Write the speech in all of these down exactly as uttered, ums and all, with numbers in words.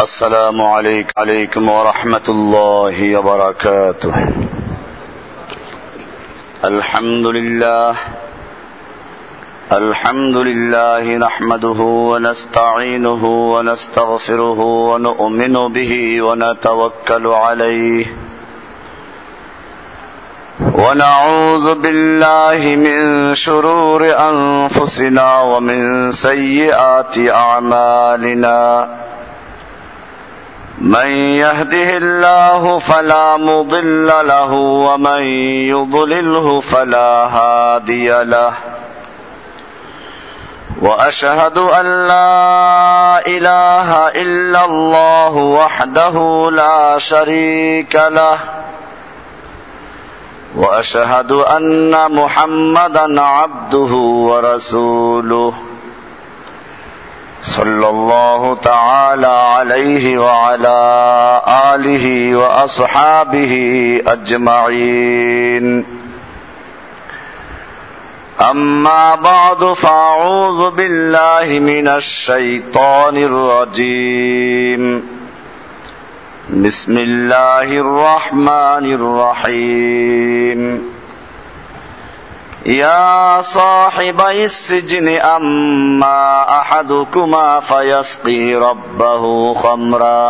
السلام عليكم ورحمة الله وبركاته. الحمد لله الحمد لله نحمده ونستعينه ونستغفره ونؤمن به ونتوكل عليه ونعوذ بالله من شرور أنفسنا ومن سيئات أعمالنا. من يهده الله فلا مضل له ومن يضلله فلا هادي له. وأشهد أن لا إله إلا الله وحده لا شريك له. وأشهد أن محمدا عبده ورسوله صلى الله تعالى عليه وعلى آله وأصحابه أجمعين. أما بعد فأعوذ بالله من الشيطان الرجيم. بسم الله الرحمن الرحيم. يا صاحبي السجن أما أحدكما فيسقي ربه خمرا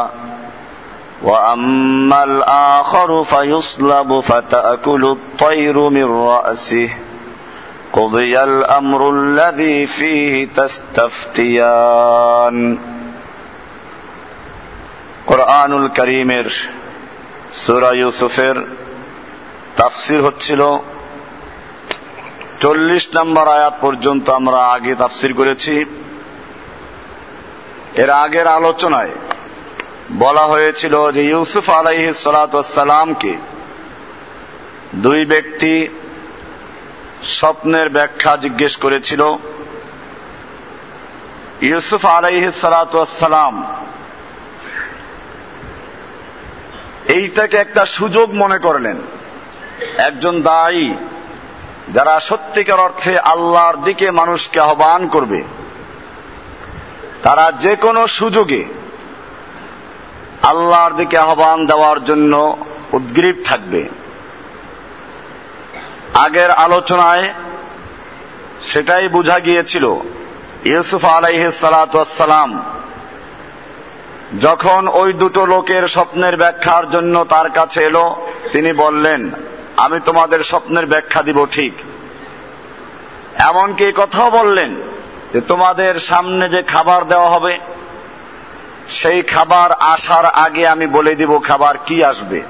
وأما الآخر فيصلب فتأكل الطير من رأسه قضي الأمر الذي فيه تستفتيان. কুরআনুল কারীমের সূরা ইউসুফের তাফসীর হচ্ছিল চল্লিশ নম্বর আয়াত পর্যন্ত আমরা আগে তাফসীর করেছি। এর আগের আলোচনায় বলা হয়েছিল যে ইউসুফ আলাইহিস সালাতু ওয়াস সালামকে দুই ব্যক্তি স্বপ্নের ব্যাখ্যা জিজ্ঞেস করেছিল। ইউসুফ আলাইহিস সালাতু ওয়াস সালাম এইটাকে একটা সুযোগ মনে করলেন। একজন দায়ী যারা সত্যিকার অর্থে আল্লাহর দিকে মানুষকে আহ্বান করবে, তারা যে কোনো সুযোগে আল্লাহর দিকে আহ্বান দেওয়ার জন্য উদ্গ্রীব থাকবে। আগের আলোচনায় সেটাই বোঝা গিয়েছিল। ইউসুফ আলাইহিস সালাতু ওয়াস সালাম যখন ওই দুটো লোকের স্বপ্নের ব্যাখ্যার জন্য তার কাছে এলো, তিনি বললেন, আমি তোমাদের স্বপ্নের ব্যাখ্যা দিব ঠিক। এমনকি কথাও বললেন যে তোমাদের সামনে যে খাবার দেওয়া হবে সেই খাবার আসার আগে আমি বলে দিব খাবার কি আসবে।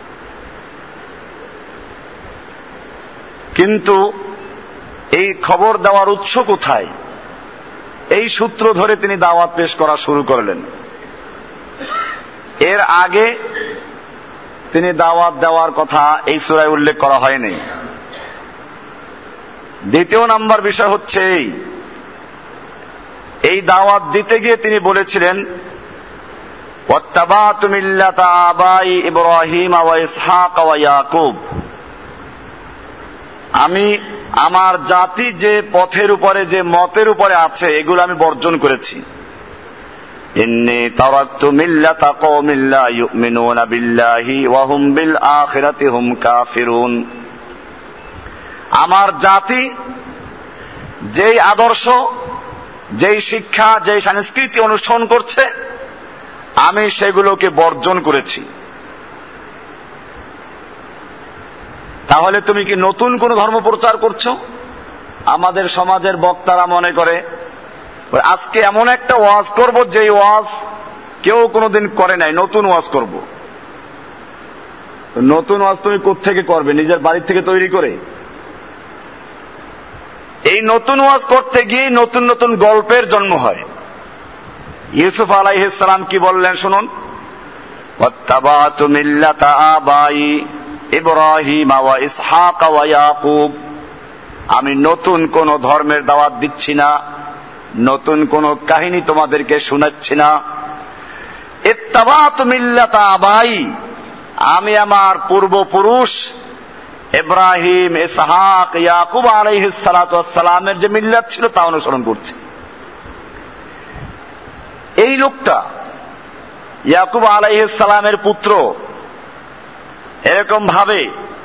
কিন্তু এই খবর দেওয়ার উৎস কোথায়, এই সূত্র ধরে তিনি দাওয়াত পেশ করা শুরু করলেন। এর আগে তিনি দাওয়াত দেওয়ার কথা এই সূরায় উল্লেখ করা হয়নি। দ্বিতীয় নাম্বার বিষয় হচ্ছে এই এই দাওয়াত দিতে গিয়ে তিনি বলেছিলেন, ওয়াত্তাবাতু মিল্লাতা আবাই ইব্রাহিম ওয়া ইসহাক ওয়া ইয়াকুব। আমি আমার জাতি যে পথের উপরে, যে মতের উপরে আছে, এগুলো আমি বর্জন করেছি। ইন্নী তারাকতু মিল্লাতা কওমিন লা ইউমিনুনা বিল্লাহি ওয়া হুম বিল আখিরাতি হুম কাফিরুন। আমার জাতি যেই আদর্শ, যেই শিক্ষা, যেই সংস্কৃতি অনুসরণ করছে, আমি সেগুলোকে বর্জন করেছি। তাহলে তুমি কি নতুন কোন ধর্ম প্রচার করছো? আমাদের সমাজের বক্তারা মনে করে আজকে এমন একটা ওয়াজ করব যে ওয়াজ কেউ কোনোদিন করে নাই, নতুন ওয়াজ করব। নতুন ওয়াজ তুমি কোত্থেকে করবে? নিজের বাড়ি থেকে তৈরি করে? এই নতুন ওয়াজ করতে গিয়ে নতুন নতুন গল্পের জন্ম হয়। ইউসুফ আলাইহিস সালাম কি বললেন শুনুন, ওয়াত্তাবাতু মিল্লাতা আবাই ইব্রাহিম ওয়া ইসহাক ওয়া ইয়াকুব। আমি নতুন কোন ধর্মের দাওয়াত দিচ্ছি না, নতুন কোন কাহিনী তোমাদেরকে শোনাচ্ছি না। ইত্তাবাতু মিল্লাতা আবাই, আমি আমার পূর্বপুরুষ ইব্রাহিম, ইসহাক, ইয়াকুব আলাইহিস সালাতু ওয়াস সালামের যে মিল্লাত ছিল তা অনুসরণ করছি। এই লোকটা ইয়াকুব আলাইহিস সালামের পুত্র, এরকম ভাবে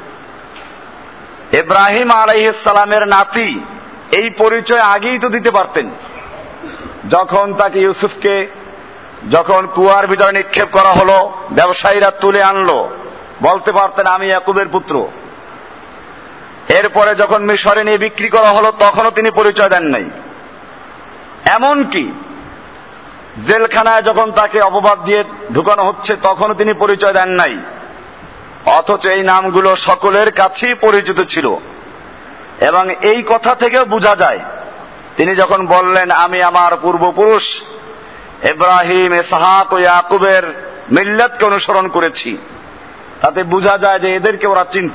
ইব্রাহিম আলাইহিস সালামের নাতি, এই পরিচয় আগেই তো দিতে পারতেন। যখন তাকে ইউসুফকে যখন কুয়ার ভিতরে নিক্ষেপ করা হলো, ব্যবসায়ীরা তুলে আনলো, বলতে পারতেন আমি ইয়াকুবের পুত্র। এরপরে যখন মিশরে নিয়ে বিক্রি করা হলো, তখনও তিনি পরিচয় দেন নাই। এমনকি জেলখানায় যখন তাকে অপবাদ দিয়ে ঢুকানো হচ্ছে, তখনও তিনি পরিচয় দেন নাই। অথচ এই নামগুলো সকলের কাছেই পরিচিত ছিল। এবং এই কথা থেকেও বোঝা যায়, তিনি যখন বললেন আমি আমার পূর্বপুরুষ ইব্রাহিম, ইসহাক ও ইয়াকুবের মিল্লাতকে অনুসরণ করেছি, তাতে বোঝা যায় যে এদেরকে ওরা চিনত।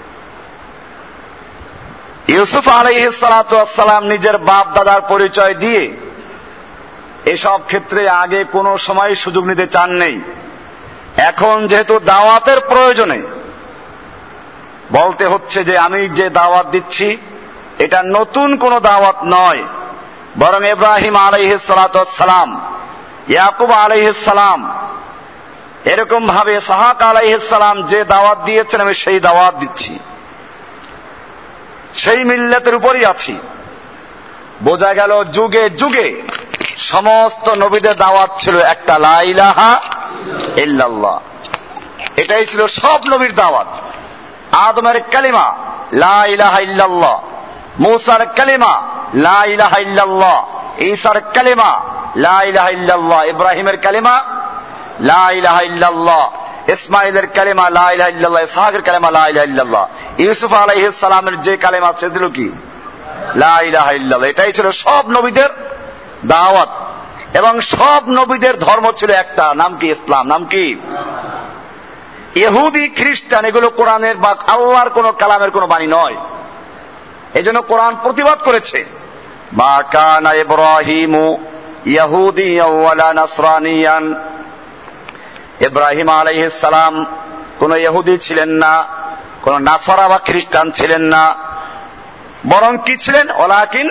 ইউসুফ আলাইহিস সালাতু ওয়াস সালাম নিজের বাপ দাদার পরিচয় দিয়ে এসব ক্ষেত্রে আগে কোনো সময় সুযোগ নিতে চান নেই। এখন যেহেতু দাওয়াতের প্রয়োজনে বলতে হচ্ছে যে আমি যে দাওয়াত দিচ্ছি এটা নতুন কোনো দাওয়াত নয়, বরং ইব্রাহিম আলাইহিস সালাতু ওয়াস সালাম, ইয়াকুব আলাইহিস সালাম, এরকম ভাবে ইসহাক আলাইহিস সালাম যে দাওয়াত দিয়েছেন আমি সেই দাওয়াত দিচ্ছি, সেই মিল্লাতের উপরই আছি। বোঝা গেল যুগে যুগে সমস্ত নবীদের দাওয়াত ছিল একটা, লা ইলাহা ইল্লাল্লাহ। এটাই ছিল সব নবীর দাওয়াত। আদমের কালিমা লা ইলাহা ইল্লাল্লাহ, মূসার কালিমা লা ইলাহা ইল্লাল্লাহ, ঈসার কালিমা লা ইলাহা ইল্লাল্লাহ, ইব্রাহিমের কালিমা লা ইলাহা ইল্লাল্লাহ, ইসমাইলের কালিমা লা ইলাহা ইল্লাল্লাহ, ইসহাকের কালিমা লা ইলাহা ইল্লাল্লাহ, ইউসুফ আলাইহিস সালামের যে কালিমা সেদিল কি লা ইলাহা ইল্লাল্লাহ। এটাই ছিল সব নবীদের দাওয়াত। এবং সব নবীদের ধর্ম ছিল একটা, নাম কি? ইসলাম। নাম কি? ইহুদি খ্রিস্টান এগুলো কোরআনের বা আল্লাহর কোন কালামের কোন বাণী নয়। এজন্য কোরআন প্রতিবাদ করেছে, মা কানা ইব্রাহিমু ইয়াহুদিয়ান ওয়ালা নাসরানিয়ান। ইব্রাহিম আলাইহিস সালাম কোন ইহুদি ছিলেন না, কোন নাসারা বা খ্রিস্টান ছিলেন না, বরং কি ছিলেন? ওয়ালাকিন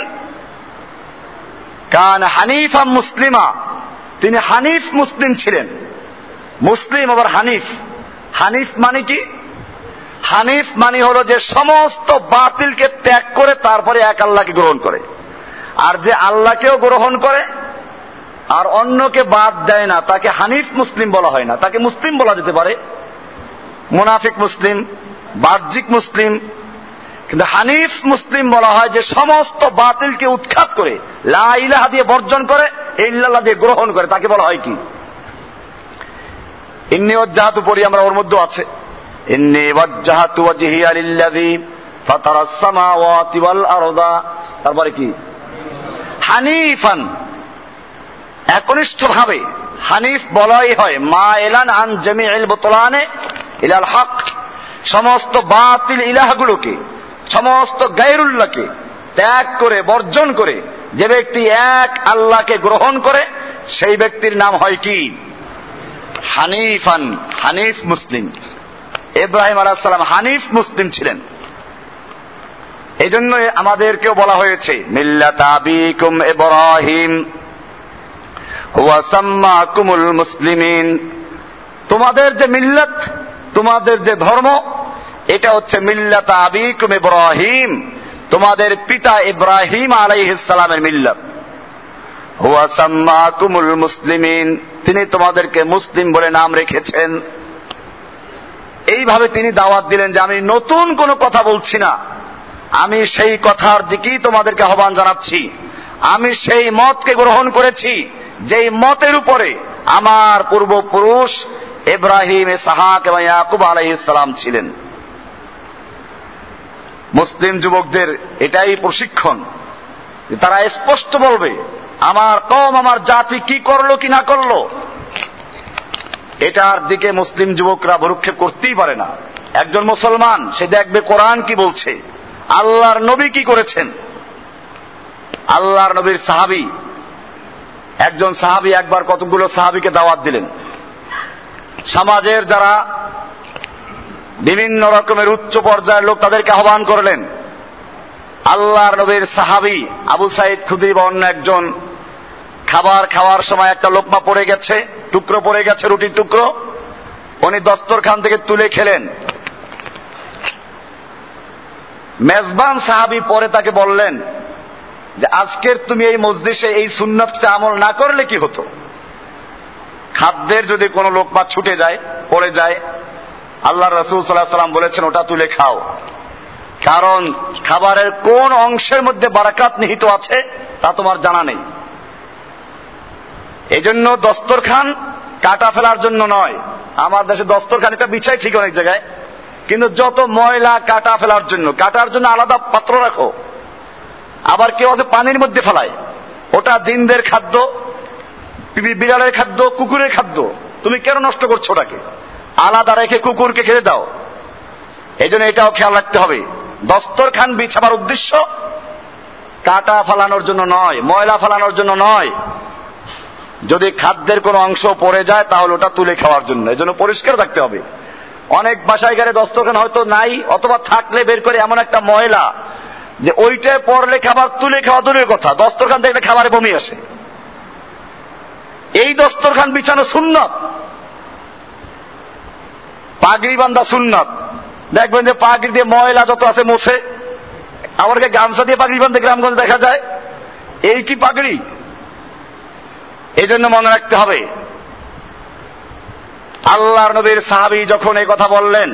কান হানিফা মুসলিমা, তিনি হানিফ মুসলিম ছিলেন। মুসলিম আবার হানিফ। হানিফ মানে কি? হানিফ মানে হলো যে সমস্ত বাতিলকে ত্যাগ করে তারপরে এক আল্লাহকে গ্রহণ করে। আর যে আল্লাহকেও গ্রহণ করে আর অন্যকে বাদ দেয় না, তাকে হানিফ মুসলিম বলা হয় না। তাকে মুসলিম বলা যেতে পারে, মুনাফিক মুসলিম, বাহ্যিক মুসলিম, কিন্তু হানিফ মুসলিম বলা হয় যে সমস্ত বাতিলকে উৎখাত করে লা ইলাহা দিয়ে বর্জন করে, ইল্লাল্লাহ দিয়ে গ্রহণ করে, তাকে বলা হয় কি? ইন্নী ওয়াজ্জাহাতু পড়ি আমরা, ওর মধ্যে আছে ইন্নী ওয়াজ্জাহাতু ওয়াজহিয়া লিল্লাযী ফাতারাস সামাওয়াতি ওয়াল আরদা, তারপরে কি? হানিফান, একনিষ্ঠ ভাবে হানিফ বলাই হয় মা এলান আন জামিউল বুতলানে ইলাল হক, সমস্ত বাতিল ইলাহগুলোকে, সমস্ত গায়রুল্লাহকে ত্যাগ করে বর্জন করে যে ব্যক্তি এক আল্লাহকে গ্রহণ করে সেই ব্যক্তির নাম হয় কি? হানিফান, হানিফ মুসলিম। ইব্রাহিম আলাইহিস সালাম হানিফ মুসলিম ছিলেন। এই জন্য আমাদেরকেও বলা হয়েছে মিল্লাত আবিকুম ইব্রাহিম হুয়া সাম্মাকুমুল মুসলিমিন। তোমাদের যে মিল্লাত, তোমাদের যে ধর্ম, এটা হচ্ছে মিল্লাত আবিকুম ইব্রাহিম, তোমাদের পিতা ইব্রাহিম আলাইহিস সালামের মিল্লাত। হুয়া সাম্মাকুমুল মুসলিমিন, তিনি তোমাদেরকে মুসলিম বলে নাম রেখেছেন। এইভাবে তিনি দাওয়াত দিলেন যে আমি নতুন কোনো কথা বলছি না, আমি সেই কথার দিকেই তোমাদেরকে আহ্বান জানাচ্ছি। আমি সেই মতকে গ্রহণ করেছি যেই মতের উপরে আমার পূর্বপুরুষ ইব্রাহিম, ইসহাক এবং ইয়াকুব আলাইহিস সালাম ছিলেন। মুসলিম যুবকদের এটাই প্রশিক্ষণ, তারা স্পষ্ট বলবে আমার কওম, আমার জাতি কি করলো কি না করলো, এটার দিকে মুসলিম যুবকরা ভ্রুক্ষেপ করতেই পারে না। একজন মুসলমান সে দেখবে কোরআন কি বলছে, আল্লাহর নবী কি করেছেন। আল্লাহর নবীর সাহাবী, একজন সাহাবী একবার কতগুলো সাহাবীকে দাওয়াত দিলেন। সমাজের যারা বিভিন্ন রকমের উচ্চ পর্যায়ের লোক তাদেরকে আহ্বান করলেন। আল্লাহর নবীর সাহাবী আবু সাঈদ খুদরি বা অন্য একজন খাবার খাওয়ার সময় একটা লোকমা পড়ে গেছে, টুকরো পড়ে গেছে, রুটির টুকরো, উনি দস্তরখান থেকে তুলে খেলেন। মেজবান সাহাবী পরে তাকে বললেন যে আজকের তুমি এই মজলিসে এই সুন্নাতটা আমল না করলে কি হতো? খাদ্যের যদি কোনো লোকমা ছুটে যায়, পড়ে যায়, আল্লাহ রাসূল সাল্লাল্লাহু আলাইহি ওয়াসাল্লাম বলেছেন ওটা তুলে খাও, কারণ খাবারের কোন অংশের মধ্যে বারাকাত নিহিত আছে তা তোমার জানা নেই। এজন্য দস্তরখান কাটা ফেলার জন্য নয়। আমার দেশে দস্তরখান এটা বিছাই ঠিক অনেক জায়গায়, কিন্তু যত ময়লা কাটা ফেলার জন্য, কাটার জন্য আলাদা পাত্র রাখো। আবার কেউ আছে পানির মধ্যে ফেলায়, ওটা জিনদের খাদ্য, বিড়ালের খাদ্য, কুকুরের খাদ্য, তুমি কেন নষ্ট করছো ওটাকে? আলাদা রেখে কুকুরকে খেতে দাও। এই জন্য এটাও খেয়াল রাখতে হবে, দস্তরখান বিছাবার উদ্দেশ্য কাটা ফালানোর জন্য নয়, ময়লা ফালানোর জন্য নয়। যদি খাদ্যের কোনো অংশ পড়ে যায় তাহলে ওটা তুলে খাওয়ার জন্য, এই জন্য পরিষ্কার থাকতে হবে। অনেক বাসায় গেলে দস্তরখান হয়তো নাই, অথবা থাকলে বের করে এমন একটা ময়লা যে ওইটায় পড়লে খাবার তুলে খাওয়া দূরের কথা, দস্তরখান দেখলে খাবারে বমি আসে। এই দস্তরখান বিছানো সুন্নত, পাগড়ি বান্ধা সুন্নত। দেখবেন যে পাগড়ি দিয়ে ময়লা যত আছে মোছে, আমাকে গামছা দিয়ে পাগড়ি বাঁধতে গ্রামগঞ্জে দেখা যায়। এই কি পাগড়ি? এই জন্য মনে রাখতে হবে, আল্লাহর নবীর সাহাবী যখন এই কথা বললেন,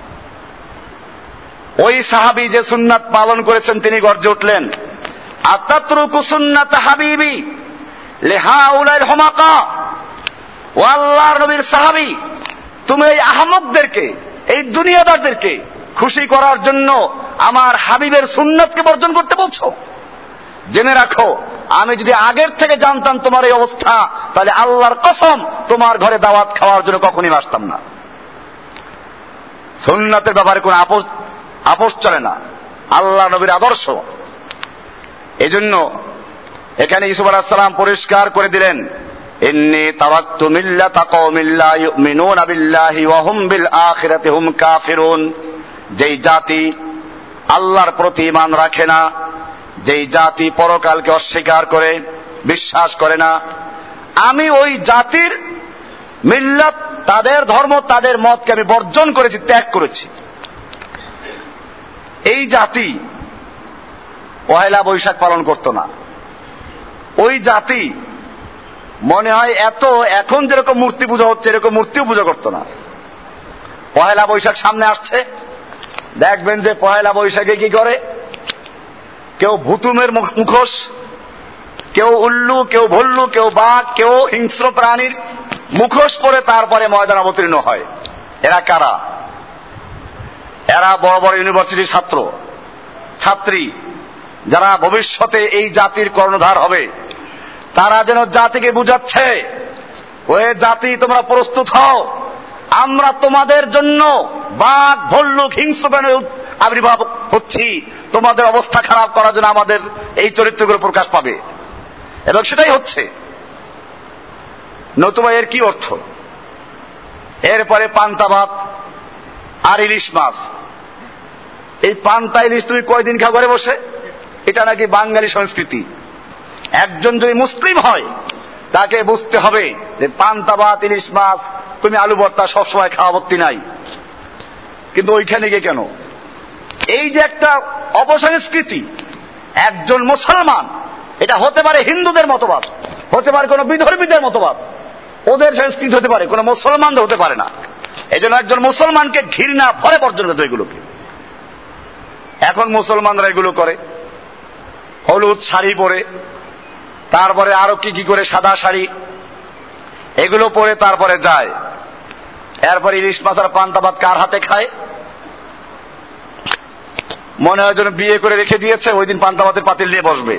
ওই সাহাবী যে সুন্নাত পালন করেছেন তিনি গর্জে উঠলেন, আতাতরুকু সুন্নাত হাবিবি লিহাউলাইল হুমাকা। ও আল্লাহর নবীর সাহাবী, তুমি এই আহমকদেরকে, এই দুনিয়াদারদেরকে খুশি করার জন্য আমার হাবিবের সুন্নাতকে বর্জন করতে বলছো? জেনে রাখো, আমি যদি আগের থেকে জানতাম তোমার এই অবস্থা, তাহলে আল্লাহর কসম তোমার ঘরে দাওয়াত খাওয়ার জন্য কখনই আসতাম না। সুন্নাতের ব্যাপারে কোন আপোষ আপোষ চলে না, আল্লাহ নবীর আদর্শ। এজন্য এখানে ইউসুফ আলাইহিস সালাম পরিষ্কার করে দিলেন, ইন্নী তারাকতু মিল্লাতা কওমিন লা ইউমিনুনা বিল্লাহি ওয়া হুম বিল আখিরাতি হুম কাফিরুন। যেই জাতি আল্লাহর প্রতি ঈমান রাখে না, যেই জাতি পরকালকে অস্বীকার করে, বিশ্বাস করে না, আমি ওই জাতির মিল্লাত, তাদের ধর্ম, তাদের মতকে আমি বর্জন করেছি, ত্যাগ করেছি। এই জাতি পয়লা বৈশাখ পালন করত না। ওই জাতি মনে হয় এত এখন যেরকম মূর্তি পূজা হচ্ছে এরকম মূর্তিও পূজা করত না। পয়লা বৈশাখ সামনে আসছে, দেখবেন যে পয়লা বৈশাখে কি করে, কেউ ভুতুমের মুখোশ, কেউ উল্লু, কেউ ভল্লু, কেউ বাঘ, কেউ হিংস্র প্রাণীর মুখোশ পরে তারপরে ময়দান অবতীর্ণ হয়। এরা কারা? এরা বড় বড় ইউনিভার্সিটির ছাত্র ছাত্রী, যারা ভবিষ্যতে এই জাতির কর্ণধার হবে। তারা যেন জাতিকে বুঝাচ্ছে, ওহে জাতি তোমরা প্রস্তুত হও, আমরা তোমাদের জন্য বাঘ, ভল্লুক, হিংস্র প্রাণীর আবির্ভাব হচ্ছি, তোমাদের অবস্থা খারাপ করার জন্য আমাদের এই চরিত্রগুলো প্রকাশ পাবে। এবং সেটাই হচ্ছে। নতুবা এর কি অর্থ? এরপরে পান্তা ভাত আর ইলিশ মাছ। এই পান্তা ইলিশ তুমি কয়দিন খাও ঘরে বসে? এটা নাকি বাঙালি সংস্কৃতি। একজন যদি মুসলিম হয় তাকে বুঝতে হবে যে পান্তা ভাত, ইলিশ মাছ, তুমি আলু ভর্তা সবসময় খাওয়া ভর্তি নাই। কিন্তু ওইখানে গিয়ে কেন? এই যে একটা অপসংস্কৃতি, একজন মুসলমান, এটা হতে পারে হিন্দুদের মতবাদ, হতে পারে কোন বিধর্মীদের মতবাদ, ওদের সংস্কৃতি হতে পারে, কোন মুসলমানদের হতে পারে না। এই জন্য একজন মুসলমানকে ঘৃণা ভরে বর্জন করতে এগুলোকে। এখন মুসলমানরা এগুলো করে, হলুদ শাড়ি পরে, তারপরে আরো কি কি করে, সাদা শাড়ি, এগুলো পরে তারপরে যায়। এরপর ইলিশ মাছ আর পান্তা ভাত কার হাতে খায়? মনে হয় যেন বিয়ে করে রেখে দিয়েছে, ওই দিন পান্তা ভাতের পাতিল নিয়ে বসবে।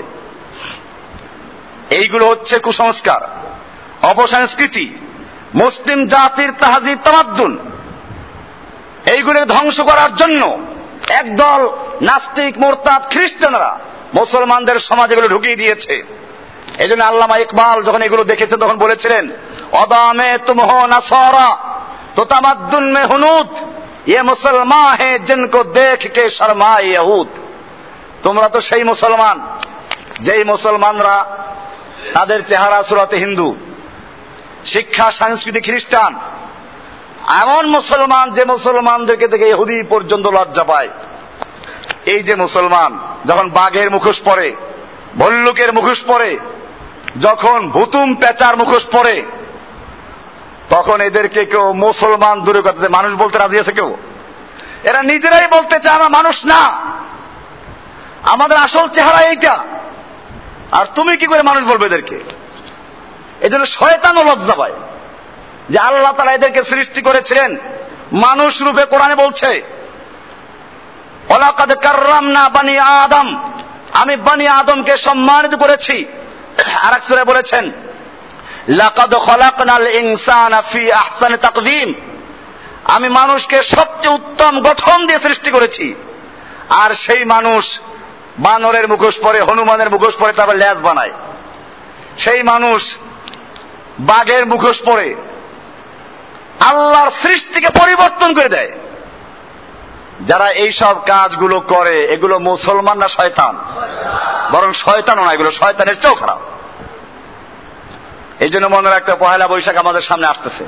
এইগুলো হচ্ছে কুসংস্কার, অপসংস্কৃতি, মুসলিম জাতির তাহজিব তামাদ্দুন। এইগুলো ধ্বংস করার জন্য একদল নাস্তিক, মোরতাদ, খ্রিস্টানরা মুসলমানদের সমাজে এগুলো ঢুকিয়ে দিয়েছে। এই জন্য আল্লামা ইকবাল যখন এগুলো দেখেছেন তখন বলেছিলেন, অদামে তুম হো নাসারা তো তামাদ্দুন মে হুনুদ, ये मुसलमान है जिनको देख के शर्माए यहूद। তোমরা তো সেই মুসলমান যেই মুসলমানরা তাদের চেহারা সুরাতে হিন্দু, শিক্ষা সংস্কৃতি খ্রিস্টান। এমন মুসলমান যে মুসলমানদেরকে দেখে ইহুদি পর্যন্ত লজ্জা পায়। এই যে মুসলমান যখন বাঘের মুখোশ পরে, ভল্লুকের মুখোশ পরে, যখন ভুতুম পেঁচার মুখোশ পরে, তখন এদেরকে কেউ মুসলমান দূরে কথা মানুষ বলতে রাজি আছে কেউ? এরা নিজেরাই বলতে চায় আমরা মানুষ না, আমাদের আসল চেহারা এইটা, আর তুমি কি করে মানুষ বলবে এদেরকে? এই জন্য শয়তানও লজ্জা পায় যে আল্লাহ তাআলা এদেরকে সৃষ্টি করেছিলেন মানুষ রূপে। কোরআনে বলছে ওয়ালাকাদ কাররামনা বানি আদম, আমি বানি আদমকে সম্মানিত করেছি। আর এক সূরায় বলেছেন লাকাদ খলাকনাল ইনসানা ফি আহসানি তাকওয়িম, আমি মানুষকে সবচেয়ে উত্তম গঠন দিয়ে সৃষ্টি করেছি। আর সেই মানুষ বানরের মুখোশ পরে, হনুমানের মুখোশ পরে, তারপর লেজ বানায়। সেই মানুষ বাঘের মুখোশ পরে আল্লাহর সৃষ্টিকে পরিবর্তন করে দেয়। যারা এই সব কাজগুলো করে এগুলো মুসলমান না শয়তান? বরং শয়তানও না, এগুলো শয়তানের চেয়েও খারাপ। এই জন্য মনে রাখতে, পহেলা বৈশাখ আমাদের সামনে আসতেছে।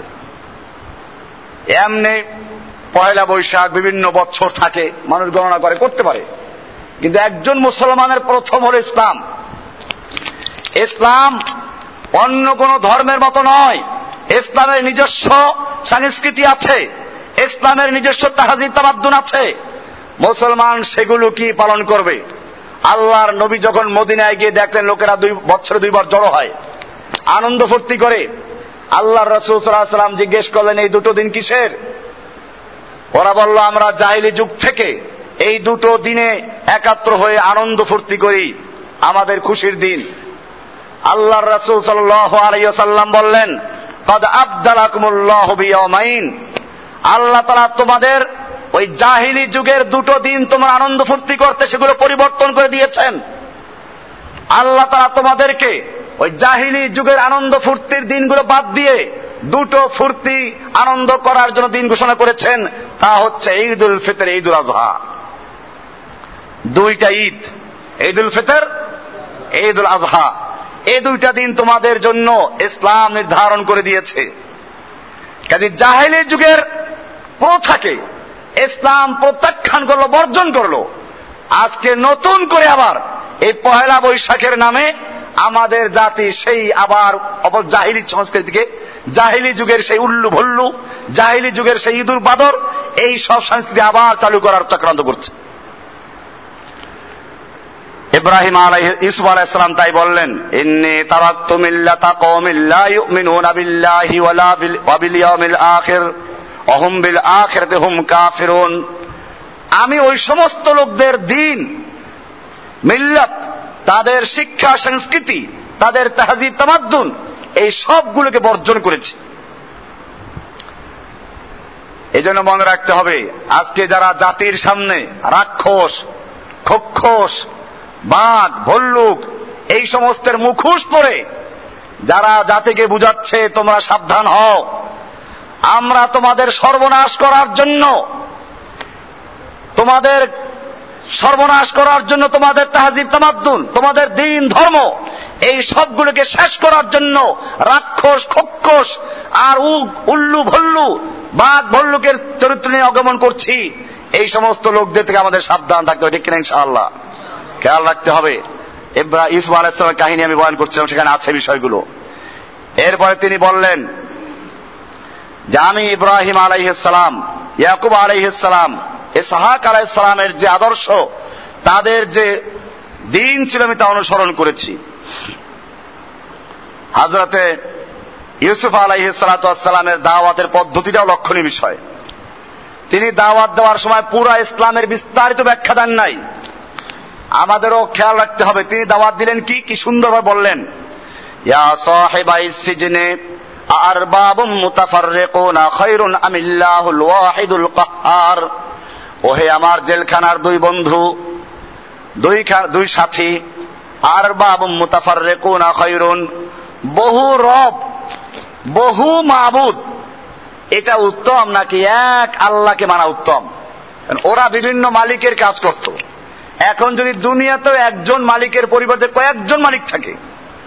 এমনি পহেলা বৈশাখ বিভিন্ন বছর থাকে, মানুষ গণনা করে করতে পারে, কিন্তু একজন মুসলমানের প্রথম হল ইসলাম। ইসলাম অন্য কোন ধর্মের মতো নয়। ইসলামের নিজস্ব সংস্কৃতি আছে, ইসলামের নিজস্ব তাহজিব তামাদ্দুন আছে। মুসলমান সেগুলো কি পালন করবে? আল্লাহর নবী যখন মদিনায় গিয়ে দেখলেন লোকেরা দুই বছরে দুইবার জড়ো হয়, আনন্দ ফুর্তি করে, আল্লাহর রাসূল সাল্লাল্লাহু আলাইহি ওয়াসাল্লাম জিজ্ঞেস করলেন এই দুটো দিন কিসের? ওরা বলল আমরা জাহেলি যুগ থেকে এই দুটো দিনে একাত্র হয়ে আনন্দ ফুর্তি করি, আমাদের খুশির দিন। আল্লাহর রাসূল সাল্লাল্লাহু আলাইহি ওয়াসাল্লাম বললেন কদ আবদালাকুমুল্লাহু বিয়াওমাইন, আল্লাহ তাআলা তোমাদের ওই জাহিলি যুগের দুটো দিন তোমরা আনন্দ ফুর্তি করতে সেগুলো পরিবর্তন করে দিয়েছেন। আল্লাহ তাআলা তোমাদেরকে ওই জাহিলি যুগের আনন্দ ফুর্তির দিনগুলো বাদ দিয়ে দুটো ফুর্তি আনন্দ করার জন্য দিন ঘোষণা করেছেন, তা হচ্ছে ঈদুল ফিতর, ঈদুল আজহা। দুইটা ঈদ, ঈদুল ফিতর, ঈদুল আজহা, এই দুইটা দিন তোমাদের জন্য ইসলাম নির্ধারণ করে দিয়েছে। কাজে জাহেলি যুগের প্রথাকে ইসলাম প্রত্যাখ্যান করলো, বর্জন করলো। আজকে নতুন করে আবার এই পহেলা বৈশাখের নামে আমাদের জাতি সেই আবার অপর জাহিলি সংস্কৃতিকে, জাহিলি যুগের সেই উল্লু ভল্লু, জাহিলি যুগের সেই ঈদুল বাদর, এই সব সংস্কৃতি আবার চালু করার চক্রান্ত করছে। ইব্রাহিম আলাইহিস ইউসুফ আলাইহিস সালাম তাই বললেন ইন্নী তারাকতু মিল্লাতা কওমিন লা ইউমিনুনা বিল্লাহি ওয়ালা বিল ইয়াউমিল আখির ওয়া হুম বিল আখিরাতি হুম কাফিরুন, আমি ওই সমস্ত লোকদের দিন, মিল্লাত, তাদের শিক্ষা সংস্কৃতি, তাদের তাহজিব তামাদ্দুন, এই সবগুলোকে বর্জন করেছি। এই জন্য মনে রাখতে হবে আজকে যারা জাতির সামনে রাক্ষস, খোক্ষস, বাঘ, ভল্লুক এই সমস্তের মুখোশ পরে যারা জাতিকে বুঝাচ্ছে তোমরা সাবধান হও, আমরা তোমাদের সর্বনাশ করার জন্য, তোমাদের সর্বনাশ করার জন্য, তোমাদের তাহজিব তামাদ্দুন, তোমাদের দিন ধর্ম, এই সবগুলোকে শেষ করার জন্য রাক্ষস, খোক্ষস আর উল্লু ভল্লু, বাঘ ভল্লুকের চরিত্র নিয়ে আগমন করছি, এই সমস্ত লোকদের থেকে আমাদের সাবধান থাকতে হবে, ঠিক কিনা? ইনশাআল্লাহ খেয়াল রাখতে হবে। ইব্রাহিম ইউসুফ আলাইহিস সালামের কাহিনী আমি বয়ান করছিলাম, সেখানে আছে বিষয়গুলো। এরপরে তিনি বললেন যে আমি ইব্রাহিম আলাইহিস সালাম, ইয়াকুব আলাইহিস সালাম, ইসহাক আলাইহিস সালামের যে আদর্শ, তাদের যে দিন ছিল আমি তা অনুসরণ করেছি। হযরতে ইউসুফ আলাইহিস সালাতু ওয়াস সালামের দাওয়াতের পদ্ধতিটাও লক্ষণীয় বিষয়। তিনি দাওয়াত দেওয়ার সময় পুরা ইসলামের বিস্তারিত ব্যাখ্যা দেন নাই। আমাদেরও খেয়াল রাখতে হবে তিনি দাওয়াত দিলেন কি কি সুন্দরভাবে বললেন, ইয়া সাহিবাইস সিজনে আরবাবুম মুতাফাররিকুনা খায়রুন আমিল্লাহুল ওয়াহিদুল কাহ্হার, ওহে আমার জেলখানার দুই বন্ধু, দুই দুই সাথী, আরবাবুম মুতাফাররিকুনা খায়রুন, বহু রব, বহু মাবুদ, এটা উত্তম নাকি এক আল্লাহকে মানা উত্তম? ওরা বিভিন্ন মালিকের কাজ করত। এখন যদি দুনিয়াতেও একজন মালিকের পরিবর্তে কয়েকজন মালিক থাকে,